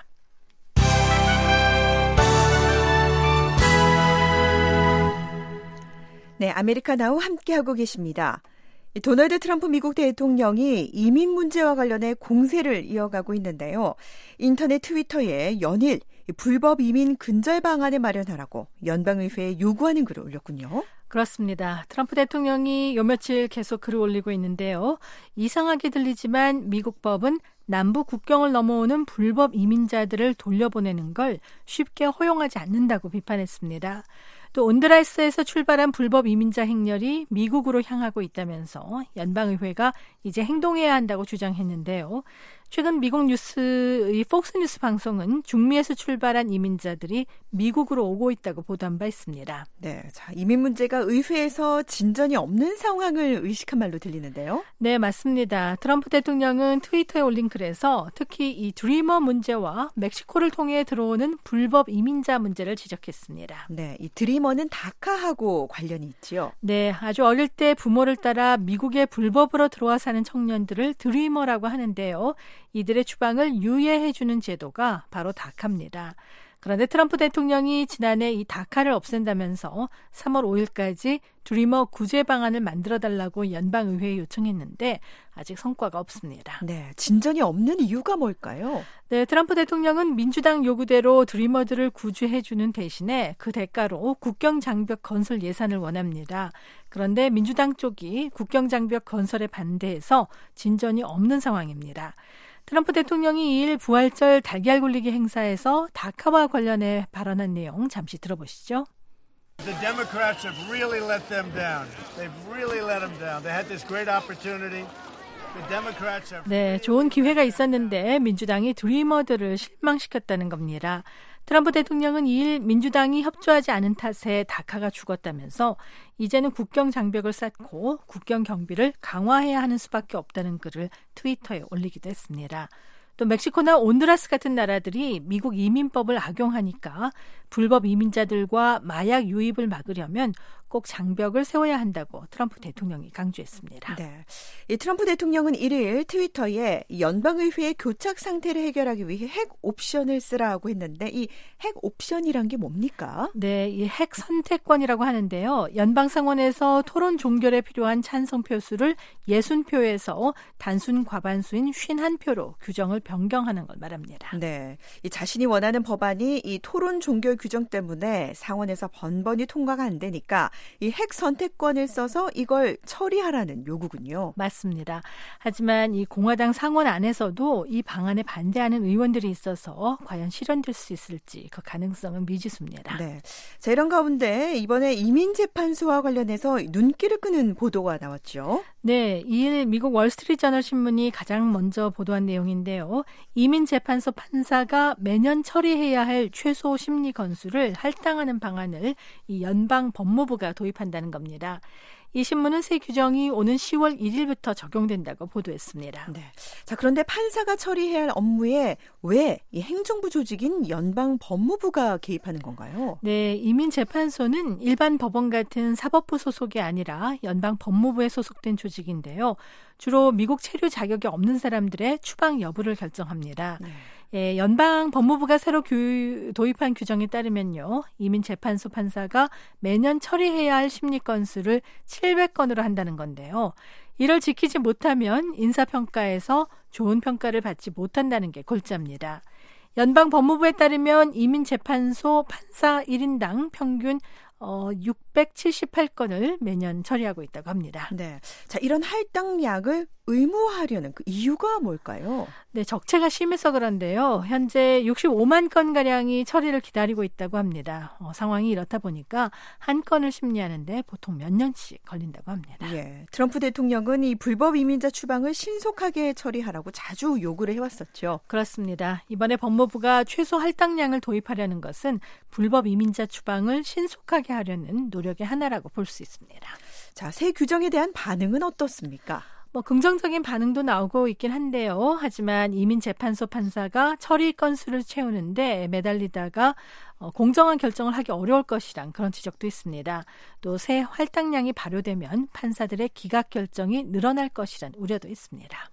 네, 아메리카 나우 함께하고 계십니다. 도널드 트럼프 미국 대통령이 이민 문제와 관련해 공세를 이어가고 있는데요. 인터넷 트위터에 연일 불법 이민 근절 방안을 마련하라고 연방의회에 요구하는 글을 올렸군요. 그렇습니다. 트럼프 대통령이 요 며칠 계속 글을 올리고 있는데요. 이상하게 들리지만 미국 법은 남북 국경을 넘어오는 불법 이민자들을 돌려보내는 걸 쉽게 허용하지 않는다고 비판했습니다. 또 온드라스에서 출발한 불법 이민자 행렬이 미국으로 향하고 있다면서 연방의회가 이제 행동해야 한다고 주장했는데요. 최근 미국 뉴스, 이 폭스뉴스 방송은 중미에서 출발한 이민자들이 미국으로 오고 있다고 보도한 바 있습니다. 네, 자, 이민 문제가 의회에서 진전이 없는 상황을 의식한 말로 들리는데요. 네, 맞습니다. 트럼프 대통령은 트위터에 올린 글에서 특히 이 드리머 문제와 멕시코를 통해 들어오는 불법 이민자 문제를 지적했습니다. 네, 이 드리머는 다카하고 관련이 있지요. 네, 아주 어릴 때 부모를 따라 미국에 불법으로 들어와 사는 청년들을 드리머라고 하는데요. 이들의 추방을 유예해주는 제도가 바로 다카입니다. 그런데 트럼프 대통령이 지난해 이 다카를 없앤다면서 삼월 오일까지 드리머 구제 방안을 만들어달라고 연방의회에 요청했는데 아직 성과가 없습니다. 네, 진전이 없는 이유가 뭘까요? 네, 트럼프 대통령은 민주당 요구대로 드리머들을 구제해주는 대신에 그 대가로 국경장벽 건설 예산을 원합니다. 그런데 민주당 쪽이 국경장벽 건설에 반대해서 진전이 없는 상황입니다. 트럼프 대통령이 이일 부활절 달걀 굴리기 행사에서 다카와 관련해 발언한 내용 잠시 들어보시죠. The Democrats have really let them down. They've really let them down. They had this great opportunity. The Democrats have 네, 좋은 기회가 있었는데 민주당이 드리머들을 실망시켰다는 겁니다. 트럼프 대통령은 이일 민주당이 협조하지 않은 탓에 다카가 죽었다면서 이제는 국경 장벽을 쌓고 국경 경비를 강화해야 하는 수밖에 없다는 글을 트위터에 올리기도 했습니다. 또 멕시코나 온두라스 같은 나라들이 미국 이민법을 악용하니까 불법 이민자들과 마약 유입을 막으려면 꼭 장벽을 세워야 한다고 트럼프 대통령이 강조했습니다. 네, 이 트럼프 대통령은 일일 트위터에 연방의회의 교착 상태를 해결하기 위해 핵 옵션을 쓰라고 했는데 이 핵 옵션이란 게 뭡니까? 네, 이 핵 선택권이라고 하는데요. 연방상원에서 토론 종결에 필요한 찬성표 수를 육십 표에서 단순 과반수인 오십일 표로 규정을 변경하는 걸 말합니다. 네, 이 자신이 원하는 법안이 이 토론 종결 규정 때문에 상원에서 번번이 통과가 안 되니까 이 핵 선택권을 써서 이걸 처리하라는 요구군요. 맞습니다. 하지만 이 공화당 상원 안에서도 이 방안에 반대하는 의원들이 있어서 과연 실현될 수 있을지 그 가능성은 미지수입니다. 네. 자, 이런 가운데 이번에 이민재판소와 관련해서 눈길을 끄는 보도가 나왔죠. 네, 이일 미국 월스트리트저널 신문이 가장 먼저 보도한 내용인데요. 이민재판소 판사가 매년 처리해야 할 최소 심리 건수를 할당하는 방안을 이 연방 법무부가 도입한다는 겁니다. 이 신문은 새 규정이 오는 시월 일일부터 적용된다고 보도했습니다. 네. 자, 그런데 판사가 처리해야 할 업무에 왜 이 행정부 조직인 연방 법무부가 개입하는 건가요? 네, 이민재판소는 일반 법원 같은 사법부 소속이 아니라 연방 법무부에 소속된 조직인데요. 주로 미국 체류 자격이 없는 사람들의 추방 여부를 결정합니다. 네. 예, 연방 법무부가 새로 규, 도입한 규정에 따르면요. 이민재판소 판사가 매년 처리해야 할 심리 건수를 칠백 건으로 한다는 건데요. 이를 지키지 못하면 인사평가에서 좋은 평가를 받지 못한다는 게 골자입니다. 연방 법무부에 따르면 이민재판소 판사 일 인당 평균 어, 육백칠십팔 건을 매년 처리하고 있다고 합니다. 네. 자, 이런 할당량을 의무화하려는 그 이유가 뭘까요? 네, 적체가 심해서 그런데요. 현재 육십오만 건가량이 처리를 기다리고 있다고 합니다. 어, 상황이 이렇다 보니까 한 건을 심리하는데 보통 몇 년씩 걸린다고 합니다. 예, 트럼프 대통령은 이 불법 이민자 추방을 신속하게 처리하라고 자주 요구를 해왔었죠. 그렇습니다. 이번에 법무부가 최소 할당량을 도입하려는 것은 불법 이민자 추방을 신속하게 하려는 노력의 하나라고 볼 수 있습니다. 자, 새 규정에 대한 반응은 어떻습니까? 뭐 긍정적인 반응도 나오고 있긴 한데요. 하지만 이민재판소 판사가 처리 건수를 채우는데 매달리다가 어, 공정한 결정을 하기 어려울 것이란 그런 지적도 있습니다. 또 새 할당량이 발효되면 판사들의 기각 결정이 늘어날 것이란 우려도 있습니다.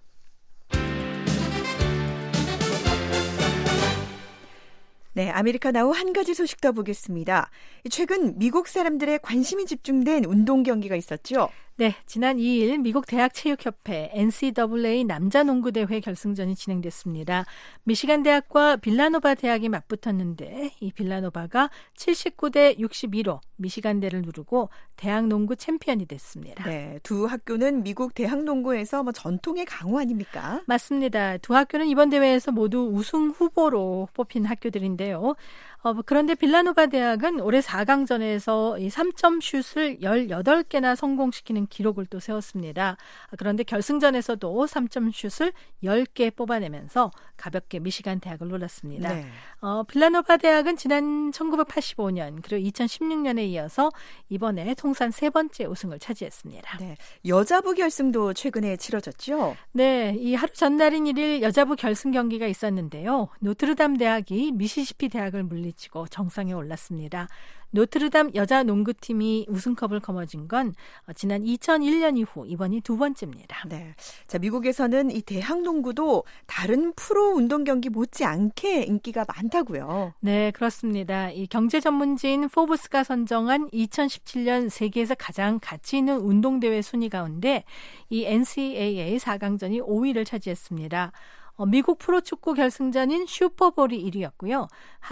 네, 아메리카나우 한 가지 소식 더 보겠습니다. 최근 미국 사람들의 관심이 집중된 운동 경기가 있었죠? 네, 지난 이 일 미국 대학체육협회 엔씨에이에이 남자농구대회 결승전이 진행됐습니다. 미시간 대학과 빌라노바 대학이 맞붙었는데 이 빌라노바가 칠십구 대 육십이로 미시간대를 누르고 대학농구 챔피언이 됐습니다. 네, 두 학교는 미국 대학농구에서 뭐 전통의 강호 아닙니까? 맞습니다. 두 학교는 이번 대회에서 모두 우승 후보로 뽑힌 학교들인데요. 어, 그런데 빌라노바 대학은 올해 사 강전에서 이 삼 점 슛을 열여덟 개나 성공시키는 기록을 또 세웠습니다. 그런데 결승전에서도 삼 점 슛을 열 개 뽑아내면서 가볍게 미시간 대학을 놀랐습니다. 네. 어, 빌라노바 대학은 지난 천구백팔십오 년 그리고 이천십육 년에 이어서 이번에 통산 세 번째 우승을 차지했습니다. 네. 여자부 결승도 최근에 치러졌죠? 네, 이 하루 전날인 일 일 여자부 결승 경기가 있었는데요. 노트르담 대학이 미시시피 대학을 물리치고 정상에 올랐습니다. 노트르담 여자 농구팀이 우승컵을 거머쥔 건 지난 이천일 년 이후 이번이 두 번째입니다. 네, 자 미국에서는 이 대학 농구도 다른 프로 운동 경기 못지않게 인기가 많다고요. 네, 그렇습니다. 이 경제 전문지인 포브스가 선정한 이천십칠 년 세계에서 가장 가치 있는 운동 대회 순위 가운데 이 엔씨에이에이 사 강전이 오 위를 차지했습니다. 미국 프로축구 결승전인 슈퍼볼이 일 위였고요.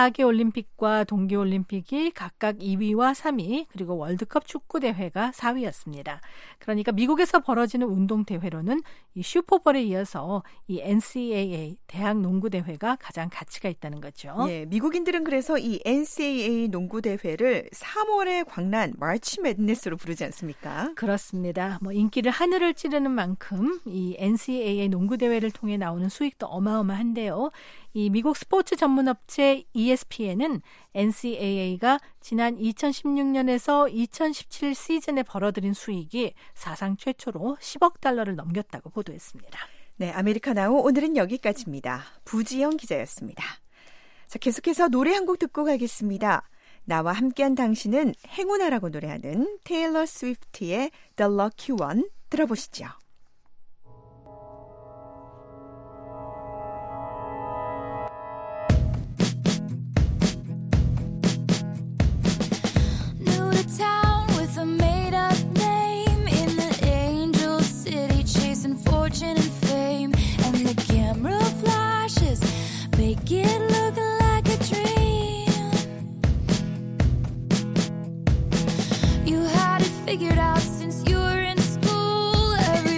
하계올림픽과 동계올림픽이 각각 이 위와 삼 위, 그리고 월드컵 축구대회가 사 위였습니다. 그러니까 미국에서 벌어지는 운동대회로는 이 슈퍼볼에 이어서 이 엔씨에이에이 대학 농구대회가 가장 가치가 있다는 거죠. 예, 미국인들은 그래서 이 엔씨에이에이 농구대회를 삼월의 광란 마치 매드니스로 부르지 않습니까? 그렇습니다. 뭐 인기를 하늘을 찌르는 만큼 이 엔씨에이에이 농구대회를 통해 나오는 수익 또 어마어마한데요. 이 미국 스포츠 전문 업체 이에스피엔은 엔씨에이에이가 지난 이천십육 년에서 이천십칠 시즌에 벌어들인 수익이 사상 최초로 십억 달러를 넘겼다고 보도했습니다. 네, 아메리카나우 오늘은 여기까지입니다. 부지영 기자였습니다. 자, 계속해서 노래 한 곡 듣고 가겠습니다. 나와 함께한 당신은 행운아라고 노래하는 테일러 스위프트의 The Lucky One 들어보시죠. Figured out since you were in school. Every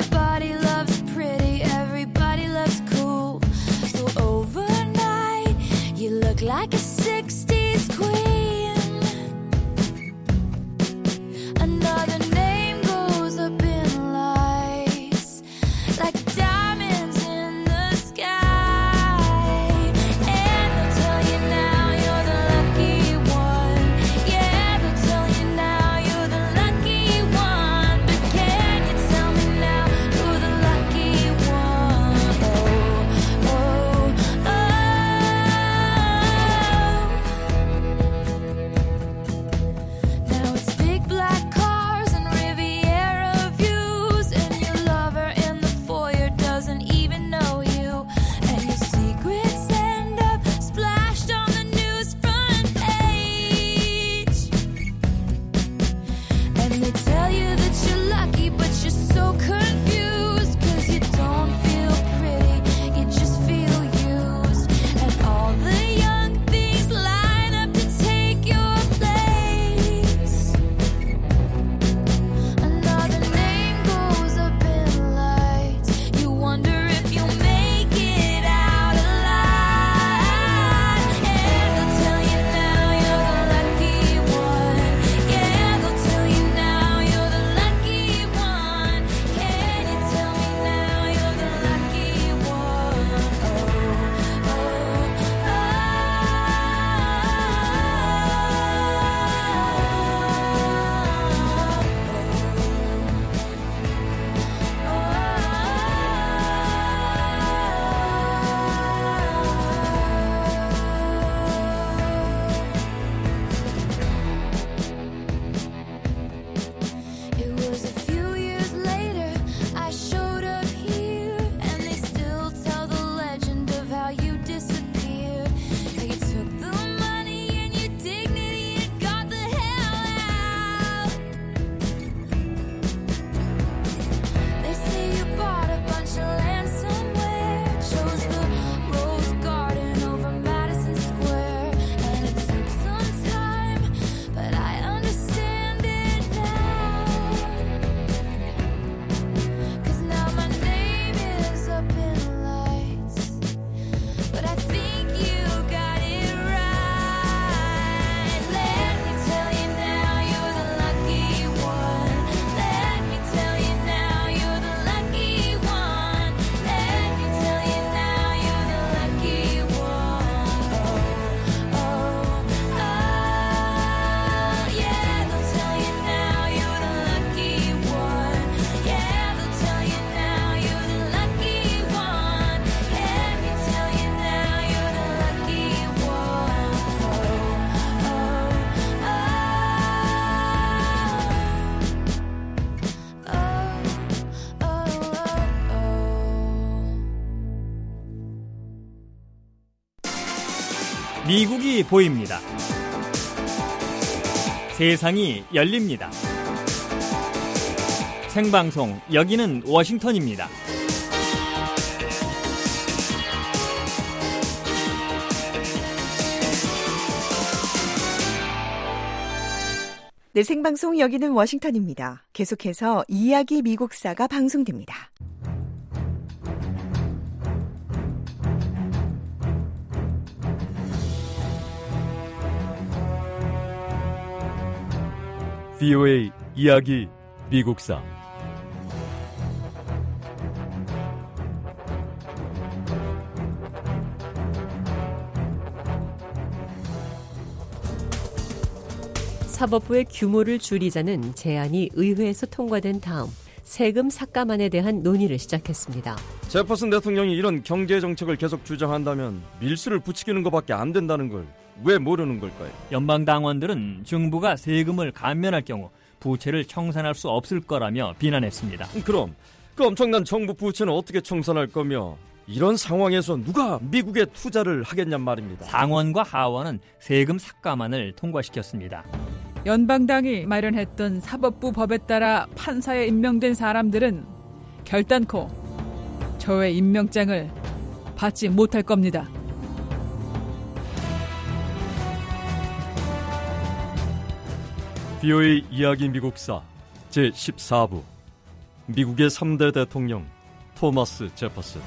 미국이 보입니다. 세상이 열립니다. 생방송, 여기는 워싱턴입니다. 네, 생방송 여기는 워싱턴입니다. 계속해서 이야기 미국사가 방송됩니다. 브이오에이 이야기 미국사. 사법부의 규모를 줄이자는 제안이 의회에서 통과된 다음 세금 삭감안에 대한 논의를 시작했습니다. 제퍼슨 대통령이 이런 경제 정책을 계속 주장한다면 밀수를 부추기는 것밖에 안 된다는 걸 왜 모르는 걸까요? 연방 당원들은 정부가 세금을 감면할 경우 부채를 청산할 수 없을 거라며 비난했습니다. 그럼 그 엄청난 정부 부채는 어떻게 청산할 거며 이런 상황에서 누가 미국에 투자를 하겠냔 말입니다. 상원과 하원은 세금 삭감안을 통과시켰습니다. 연방당이 마련했던 사법부 법에 따라 판사에 임명된 사람들은 결단코 저의 임명장을 받지 못할 겁니다. 브이오에이 이야기 미국사 제십사 부 미국의 삼 대 대통령 토마스 제퍼슨.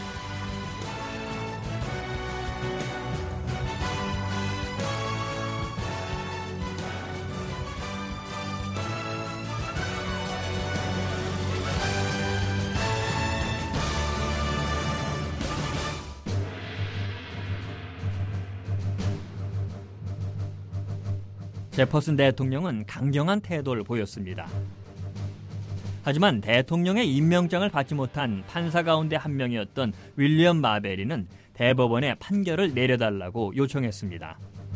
제퍼슨 대통령은 강경한 태도를 보였습니다. 하지만 대통령의 임명장을 받지 못한 판사 가운데 한 명이었던 윌리엄 마베리는 대법원에 판결을 내려달라고 요청했습니다.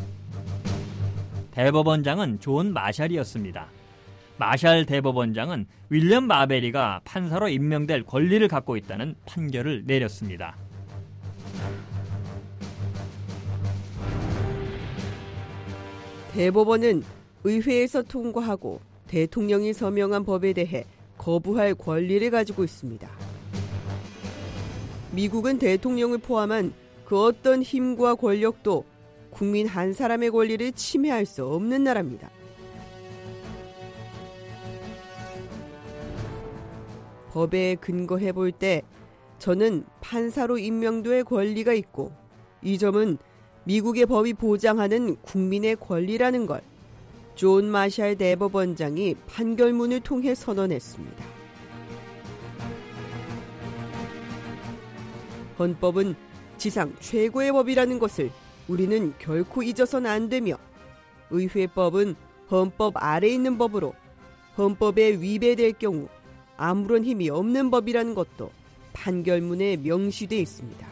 대법원장은 존 마샬이었습니다. 마샬 대법원장은 윌리엄 마베리가 판사로 임명될 권리를 갖고 있다는 판결을 내렸습니다. 대법원은 의회에서 통과하고 대통령이 서명한 법에 대해 거부할 권리를 가지고 있습니다. 미국은 대통령을 포함한 그 어떤 힘과 권력도 국민 한 사람의 권리를 침해할 수 없는 나라입니다. 법에 근거해 볼 때 저는 판사로 임명될 권리가 있고 이 점은 미국의 법이 보장하는 국민의 권리라는 걸 존 마샬 대법원장이 판결문을 통해 선언했습니다. 헌법은 지상 최고의 법이라는 것을 우리는 결코 잊어서는 안 되며 의회법은 헌법 아래에 있는 법으로 헌법에 위배될 경우 아무런 힘이 없는 법이라는 것도 판결문에 명시되어 있습니다.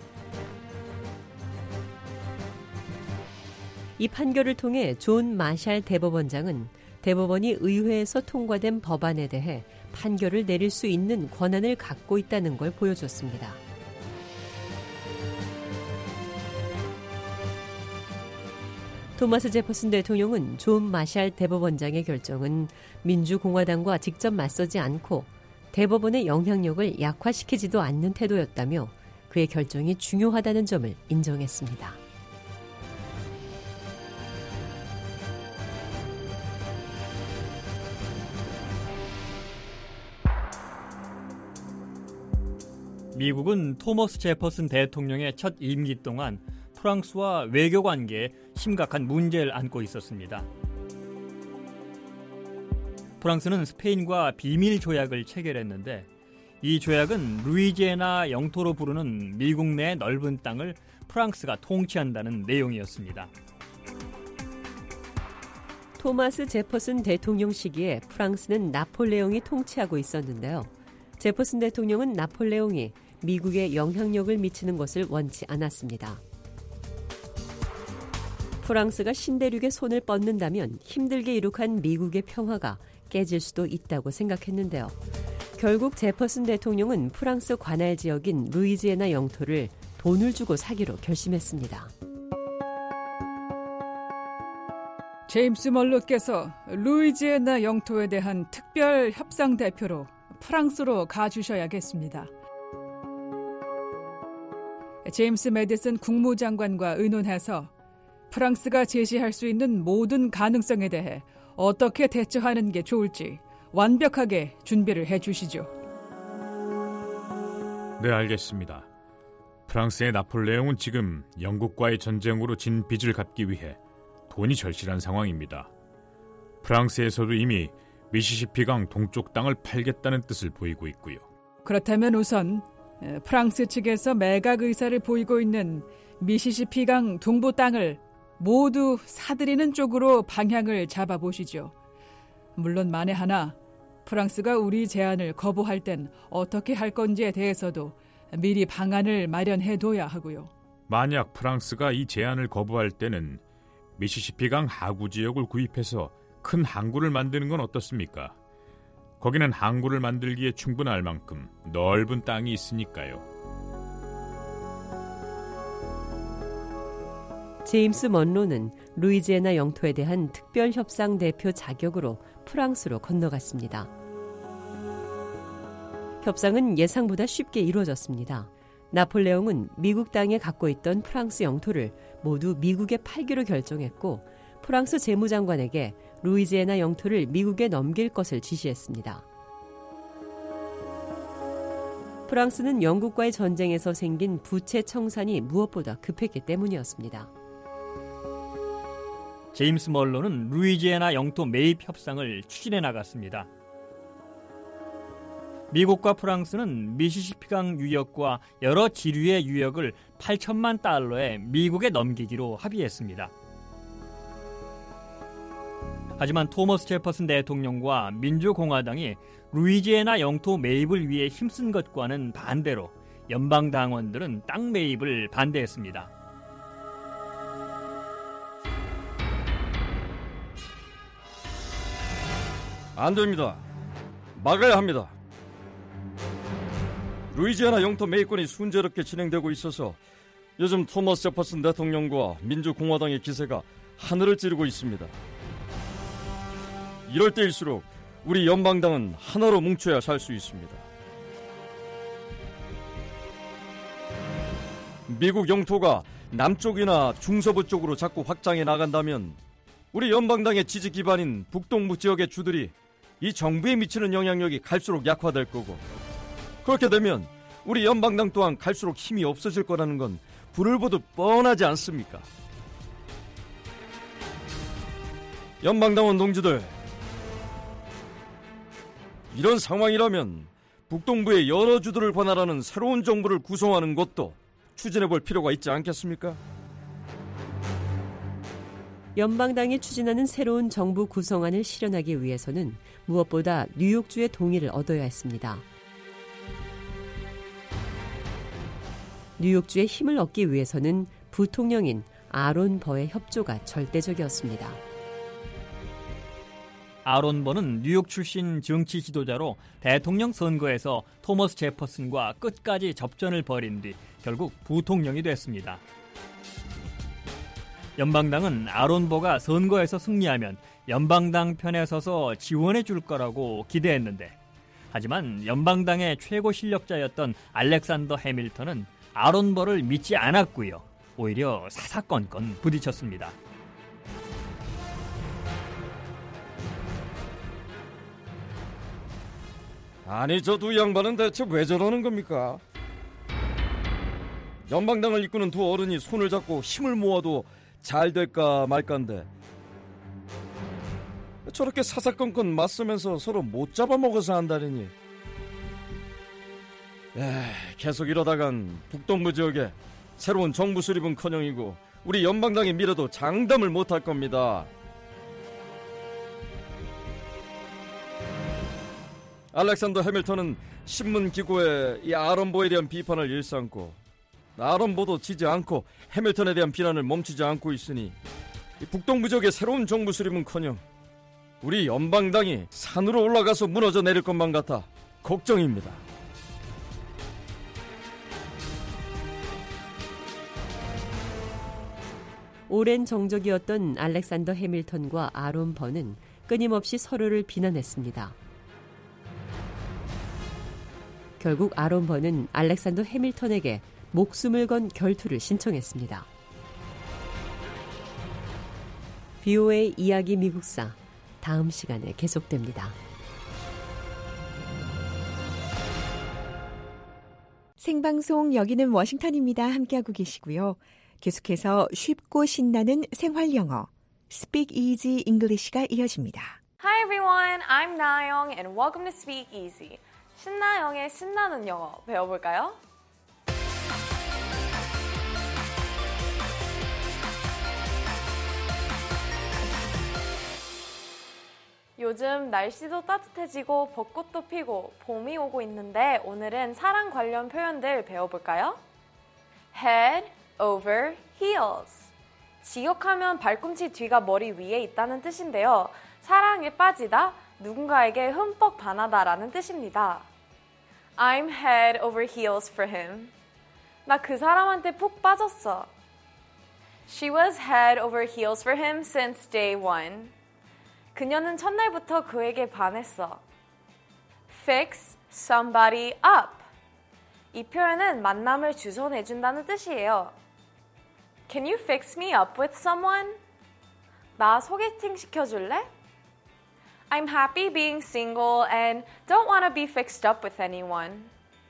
이 판결을 통해 존 마샬 대법원장은 대법원이 의회에서 통과된 법안에 대해 판결을 내릴 수 있는 권한을 갖고 있다는 걸 보여줬습니다. 토마스 제퍼슨 대통령은 존 마샬 대법원장의 결정은 민주공화당과 직접 맞서지 않고 대법원의 영향력을 약화시키지도 않는 태도였다며 그의 결정이 중요하다는 점을 인정했습니다. 미국은 토머스 제퍼슨 대통령의 첫 임기 동안 프랑스와 외교 관계에 심각한 문제를 안고 있었습니다. 프랑스는 스페인과 비밀 조약을 체결했는데 이 조약은 루이지애나 영토로 부르는 미국 내 넓은 땅을 프랑스가 통치한다는 내용이었습니다. 토마스 제퍼슨 대통령 시기에 프랑스는 나폴레옹이 통치하고 있었는데요. 제퍼슨 대통령은 나폴레옹이 미국에 영향력을 미치는 것을 원치 않았습니다. 프랑스가 신대륙의 손을 뻗는다면 힘들게 이룩한 미국의 평화가 깨질 수도 있다고 생각했는데요. 결국 제퍼슨 대통령은 프랑스 관할 지역인 루이지애나 영토를 돈을 주고 사기로 결심했습니다. 제임스 멀로께서 루이지애나 영토에 대한 특별 협상 대표로 프랑스로 가주셔야겠습니다. 제임스 매디슨 국무장관과 의논해서 프랑스가 제시할 수 있는 모든 가능성에 대해 어떻게 대처하는 게 좋을지 완벽하게 준비를 해주시죠. 네, 알겠습니다. 프랑스의 나폴레옹은 지금 영국과의 전쟁으로 진 빚을 갚기 위해 돈이 절실한 상황입니다. 프랑스에서도 이미 미시시피강 동쪽 땅을 팔겠다는 뜻을 보이고 있고요. 그렇다면 우선 프랑스 측에서 매각 의사를 보이고 있는 미시시피강 동부 땅을 모두 사들이는 쪽으로 방향을 잡아보시죠. 물론 만에 하나 프랑스가 우리 제안을 거부할 땐 어떻게 할 건지에 대해서도 미리 방안을 마련해둬야 하고요. 만약 프랑스가 이 제안을 거부할 때는 미시시피강 하구 지역을 구입해서 큰 항구를 만드는 건 어떻습니까? 거기는 항구를 만들기에 충분할 만큼 넓은 땅이 있으니까요. 제임스 먼로는 루이지애나 영토에 대한 특별 협상 대표 자격으로 프랑스로 건너갔습니다. 협상은 예상보다 쉽게 이루어졌습니다. 나폴레옹은 미국 땅에 갖고 있던 프랑스 영토를 모두 미국에 팔기로 결정했고 프랑스 재무장관에게 루이지애나 영토를 미국에 넘길 것을 지시했습니다. 프랑스는 영국과의 전쟁에서 생긴 부채 청산이 무엇보다 급했기 때문이었습니다. 제임스 멀로는 루이지애나 영토 매입 협상을 추진해 나갔습니다. 미국과 프랑스는 미시시피강 유역과 여러 지류의 유역을 팔천만 달러에 미국에 넘기기로 합의했습니다. 하지만 토머스 제퍼슨 대통령과 민주공화당이 루이지애나 영토 매입을 위해 힘쓴 것과는 반대로 연방당원들은 땅 매입을 반대했습니다. 안 됩니다. 막아야 합니다. 루이지애나 영토 매입권이 순조롭게 진행되고 있어서 요즘 토머스 제퍼슨 대통령과 민주공화당의 기세가 하늘을 찌르고 있습니다. 이럴 때일수록 우리 연방당은 하나로 뭉쳐야 살 수 있습니다. 미국 영토가 남쪽이나 중서부 쪽으로 자꾸 확장해 나간다면 우리 연방당의 지지 기반인 북동부 지역의 주들이 이 정부에 미치는 영향력이 갈수록 약화될 거고, 그렇게 되면 우리 연방당 또한 갈수록 힘이 없어질 거라는 건 불을 보듯 뻔하지 않습니까? 연방당원 동지들, 이런 상황이라면 북동부의 여러 주들을 관할하는 새로운 정부를 구성하는 것도 추진해볼 필요가 있지 않겠습니까? 연방당이 추진하는 새로운 정부 구성안을 실현하기 위해서는 무엇보다 뉴욕주의 동의를 얻어야 했습니다. 뉴욕주의 힘을 얻기 위해서는 부통령인 아론 버의 협조가 절대적이었습니다. 아론 버는 뉴욕 출신 정치 지도자로 대통령 선거에서 토머스 제퍼슨과 끝까지 접전을 벌인 뒤 결국 부통령이 됐습니다. 연방당은 아론 버가 선거에서 승리하면 연방당 편에 서서 지원해 줄 거라고 기대했는데, 하지만 연방당의 최고 실력자였던 알렉산더 해밀턴은 아론 버를 믿지 않았고요. 오히려 사사건건 부딪혔습니다. 아니, 저 두 양반은 대체 왜 저러는 겁니까? 연방당을 이끄는 두 어른이 손을 잡고 힘을 모아도 잘 될까 말까인데 저렇게 사사건건 맞서면서 서로 못 잡아먹어서 한다느니. 에이, 계속 이러다간 북동부 지역에 새로운 정부 수립은커녕이고 우리 연방당의 미래도 장담을 못할 겁니다. 알렉산더 해밀턴은 신문기고에 이 아론보에 대한 비판을 일삼고 아론보도 지지 않고 해밀턴에 대한 비난을 멈추지 않고 있으니 이 북동부 지역의 새로운 정부 수립은커녕 우리 연방당이 산으로 올라가서 무너져 내릴 것만 같아 걱정입니다. 오랜 정적이었던 알렉산더 해밀턴과 아론 번은 끊임없이 서로를 비난했습니다. 결국 아론 번은 알렉산더 해밀턴에게 목숨을 건 결투를 신청했습니다. 브이오에이 이야기 미국사, 다음 시간에 계속됩니다. 생방송 여기는 워싱턴입니다. 함께하고 계시고요. 계속해서 쉽고 신나는 생활 영어, Speak Easy English가 이어집니다. Hi everyone, I'm 나영 and welcome to Speak Easy. 신나영의 신나는 영어 배워볼까요? 요즘 날씨도 따뜻해지고 벚꽃도 피고 봄이 오고 있는데 오늘은 사랑 관련 표현들 배워볼까요? Head over heels. 직역하면 발꿈치 뒤가 머리 위에 있다는 뜻인데요. 사랑에 빠지다, 누군가에게 흠뻑 반하다라는 뜻입니다. I'm head over heels for him. 나 그 사람한테 푹 빠졌어. She was head over heels for him since day one. 그녀는 첫날부터 그에게 반했어. Fix somebody up. 이 표현은 만남을 주선해준다는 뜻이에요. Can you fix me up with someone? 나 소개팅 시켜줄래? I'm happy being single and don't want to be fixed up with anyone.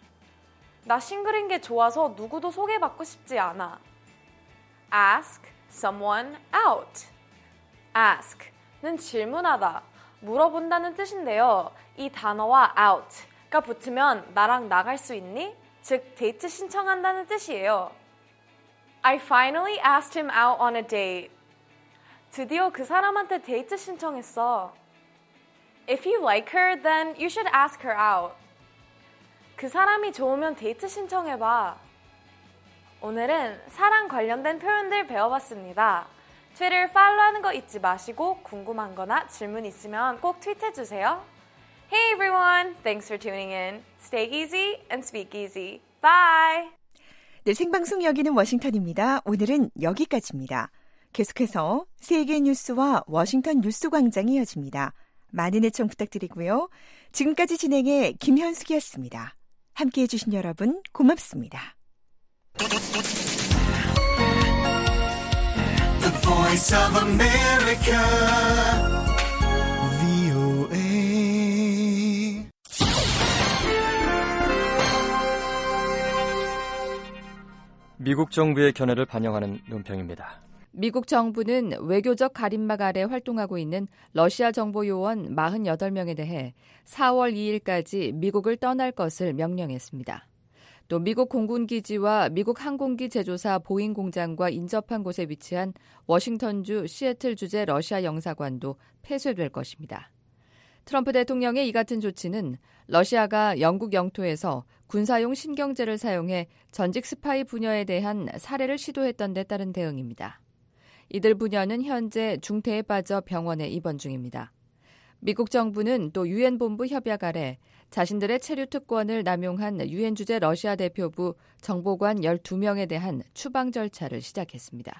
나 싱글인 게 좋아서 누구도 소개받고 싶지 않아. Ask someone out. Ask 는 질문하다, 물어본다는 뜻인데요. 이 단어와 out가 붙으면 나랑 나갈 수 있니? 즉 데이트 신청한다는 뜻이에요. I finally asked him out on a date. 드디어 그 사람한테 데이트 신청했어. If you like her, then you should ask her out. 그 사람이 좋으면 데이트 신청해봐. 오늘은 사랑 관련된 표현들 배워봤습니다. 트위터 팔로우하는 거 잊지 마시고 궁금한 거나 질문 있으면 꼭 트윗해주세요. Hey everyone, thanks for tuning in. Stay easy and speak easy. Bye! 네, 생방송 여기는 워싱턴입니다. 오늘은 여기까지입니다. 계속해서 세계 뉴스와 워싱턴 뉴스 광장이 이어집니다. 많은 애청 부탁드리고요. 지금까지 진행의 김현숙이었습니다. 함께해 주신 여러분 고맙습니다. The Voice of America, 브이오에이. 미국 정부의 견해를 반영하는 논평입니다. 미국 정부는 외교적 가림막 아래 활동하고 있는 러시아 정보 요원 사십팔 명에 대해 사월 이일까지 미국을 떠날 것을 명령했습니다. 또 미국 공군기지와 미국 항공기 제조사 보잉 공장과 인접한 곳에 위치한 워싱턴주 시애틀 주재 러시아 영사관도 폐쇄될 것입니다. 트럼프 대통령의 이 같은 조치는 러시아가 영국 영토에서 군사용 신경제를 사용해 전직 스파이 부녀에 대한 살해를 시도했던 데 따른 대응입니다. 이들 부녀는 현재 중태에 빠져 병원에 입원 중입니다. 미국 정부는 또 유엔 본부 협약 아래 자신들의 체류 특권을 남용한 유엔 주재 러시아 대표부 정보관 열두 명에 대한 추방 절차를 시작했습니다.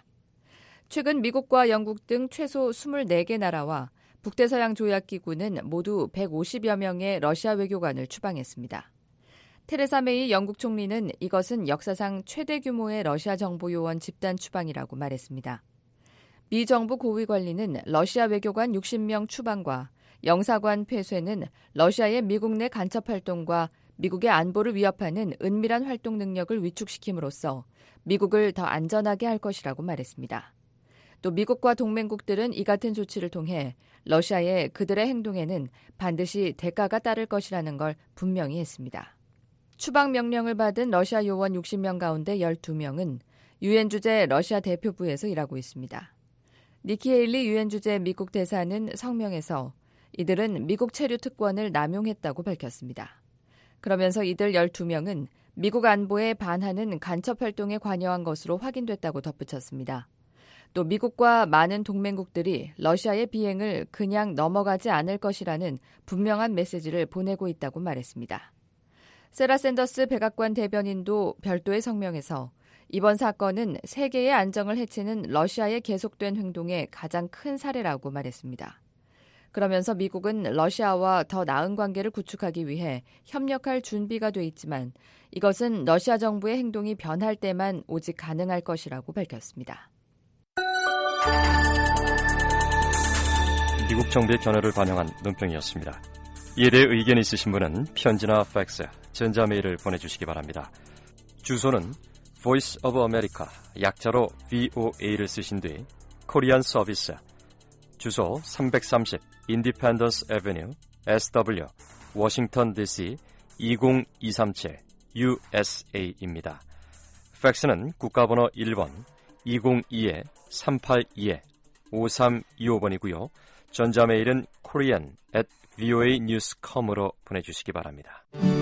최근 미국과 영국 등 최소 이십사 개 나라와 북대서양 조약기구는 모두 백오십여 명의 러시아 외교관을 추방했습니다. 테레사 메이 영국 총리는 이것은 역사상 최대 규모의 러시아 정보요원 집단 추방이라고 말했습니다. 미 정부 고위 관리는 러시아 외교관 육십 명 추방과 영사관 폐쇄는 러시아의 미국 내 간첩 활동과 미국의 안보를 위협하는 은밀한 활동 능력을 위축시킴으로써 미국을 더 안전하게 할 것이라고 말했습니다. 또 미국과 동맹국들은 이 같은 조치를 통해 러시아의 그들의 행동에는 반드시 대가가 따를 것이라는 걸 분명히 했습니다. 추방 명령을 받은 러시아 요원 육십 명 가운데 열두 명은 유엔 주재 러시아 대표부에서 일하고 있습니다. 니키 헤일리 유엔 주재 미국 대사는 성명에서 이들은 미국 체류 특권을 남용했다고 밝혔습니다. 그러면서 이들 열두 명은 미국 안보에 반하는 간첩 활동에 관여한 것으로 확인됐다고 덧붙였습니다. 또 미국과 많은 동맹국들이 러시아의 비행을 그냥 넘어가지 않을 것이라는 분명한 메시지를 보내고 있다고 말했습니다. 세라 샌더스 백악관 대변인도 별도의 성명에서 이번 사건은 세계의 안정을 해치는 러시아의 계속된 행동의 가장 큰 사례라고 말했습니다. 그러면서 미국은 러시아와 더 나은 관계를 구축하기 위해 협력할 준비가 돼 있지만 이것은 러시아 정부의 행동이 변할 때만 오직 가능할 것이라고 밝혔습니다. 미국 정부의 견해를 반영한 논평이었습니다. 이에 대해 의견이 있으신 분은 편지나 팩스, 전자메일을 보내주시기 바랍니다. 주소는 Voice of America, 약자로 브이오에이를 쓰신 뒤 코리안 서비스, 주소 삼백삼십 Independence Avenue, 에스더블유, 워싱턴 디씨 이공이삼칠 유에스에이입니다. 팩스는 국가번호 일 번 이공이 삼팔이 오삼이오 번이고요. 전자메일은 korean at 브이오에이 뉴스 닷 컴으로 보내주시기 바랍니다.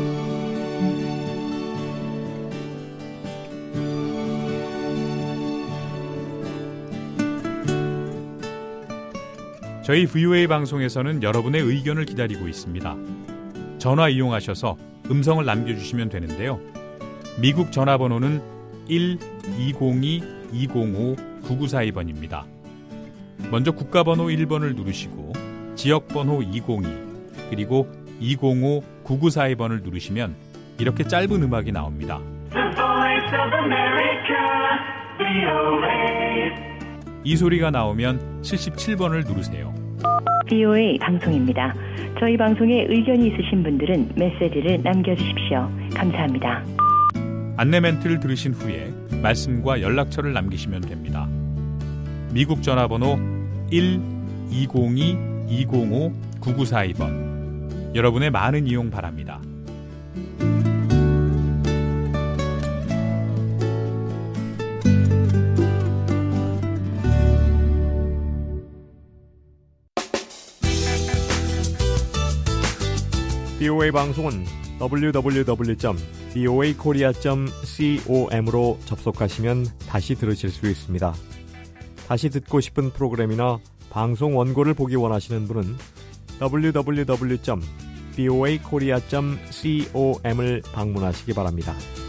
저희 브이오에이 방송에서는 여러분의 의견을 기다리고 있습니다. 전화 이용하셔서 음성을 남겨주시면 되는데요. 미국 전화번호는 일 이공이 이공오 구구사이 번입니다. 먼저 국가번호 일 번을 누르시고 지역번호 이공이 그리고 이공오 구구사이 번을 누르시면 이렇게 짧은 음악이 나옵니다. 이 소리가 나오면 칠십칠 번을 누르세요. 브이오에이 방송입니다. 저희 방송에 의견이 있으신 분들은 메시지를 남겨주십시오. 감사합니다. 안내 멘트를 들으신 후에 말씀과 연락처를 남기시면 됩니다. 미국 전화번호 일 이공이 이공오 구구사이 번. 여러분의 많은 이용 바랍니다. 브이오에이 방송은 더블유 더블유 더블유 점 브이오에이 코리아 점 com으로 접속하시면 다시 들으실 수 있습니다. 다시 듣고 싶은 프로그램이나 방송 원고를 보기 원하시는 분은 더블유 더블유 더블유 점 브이오에이 코리아 점 com을 방문하시기 바랍니다.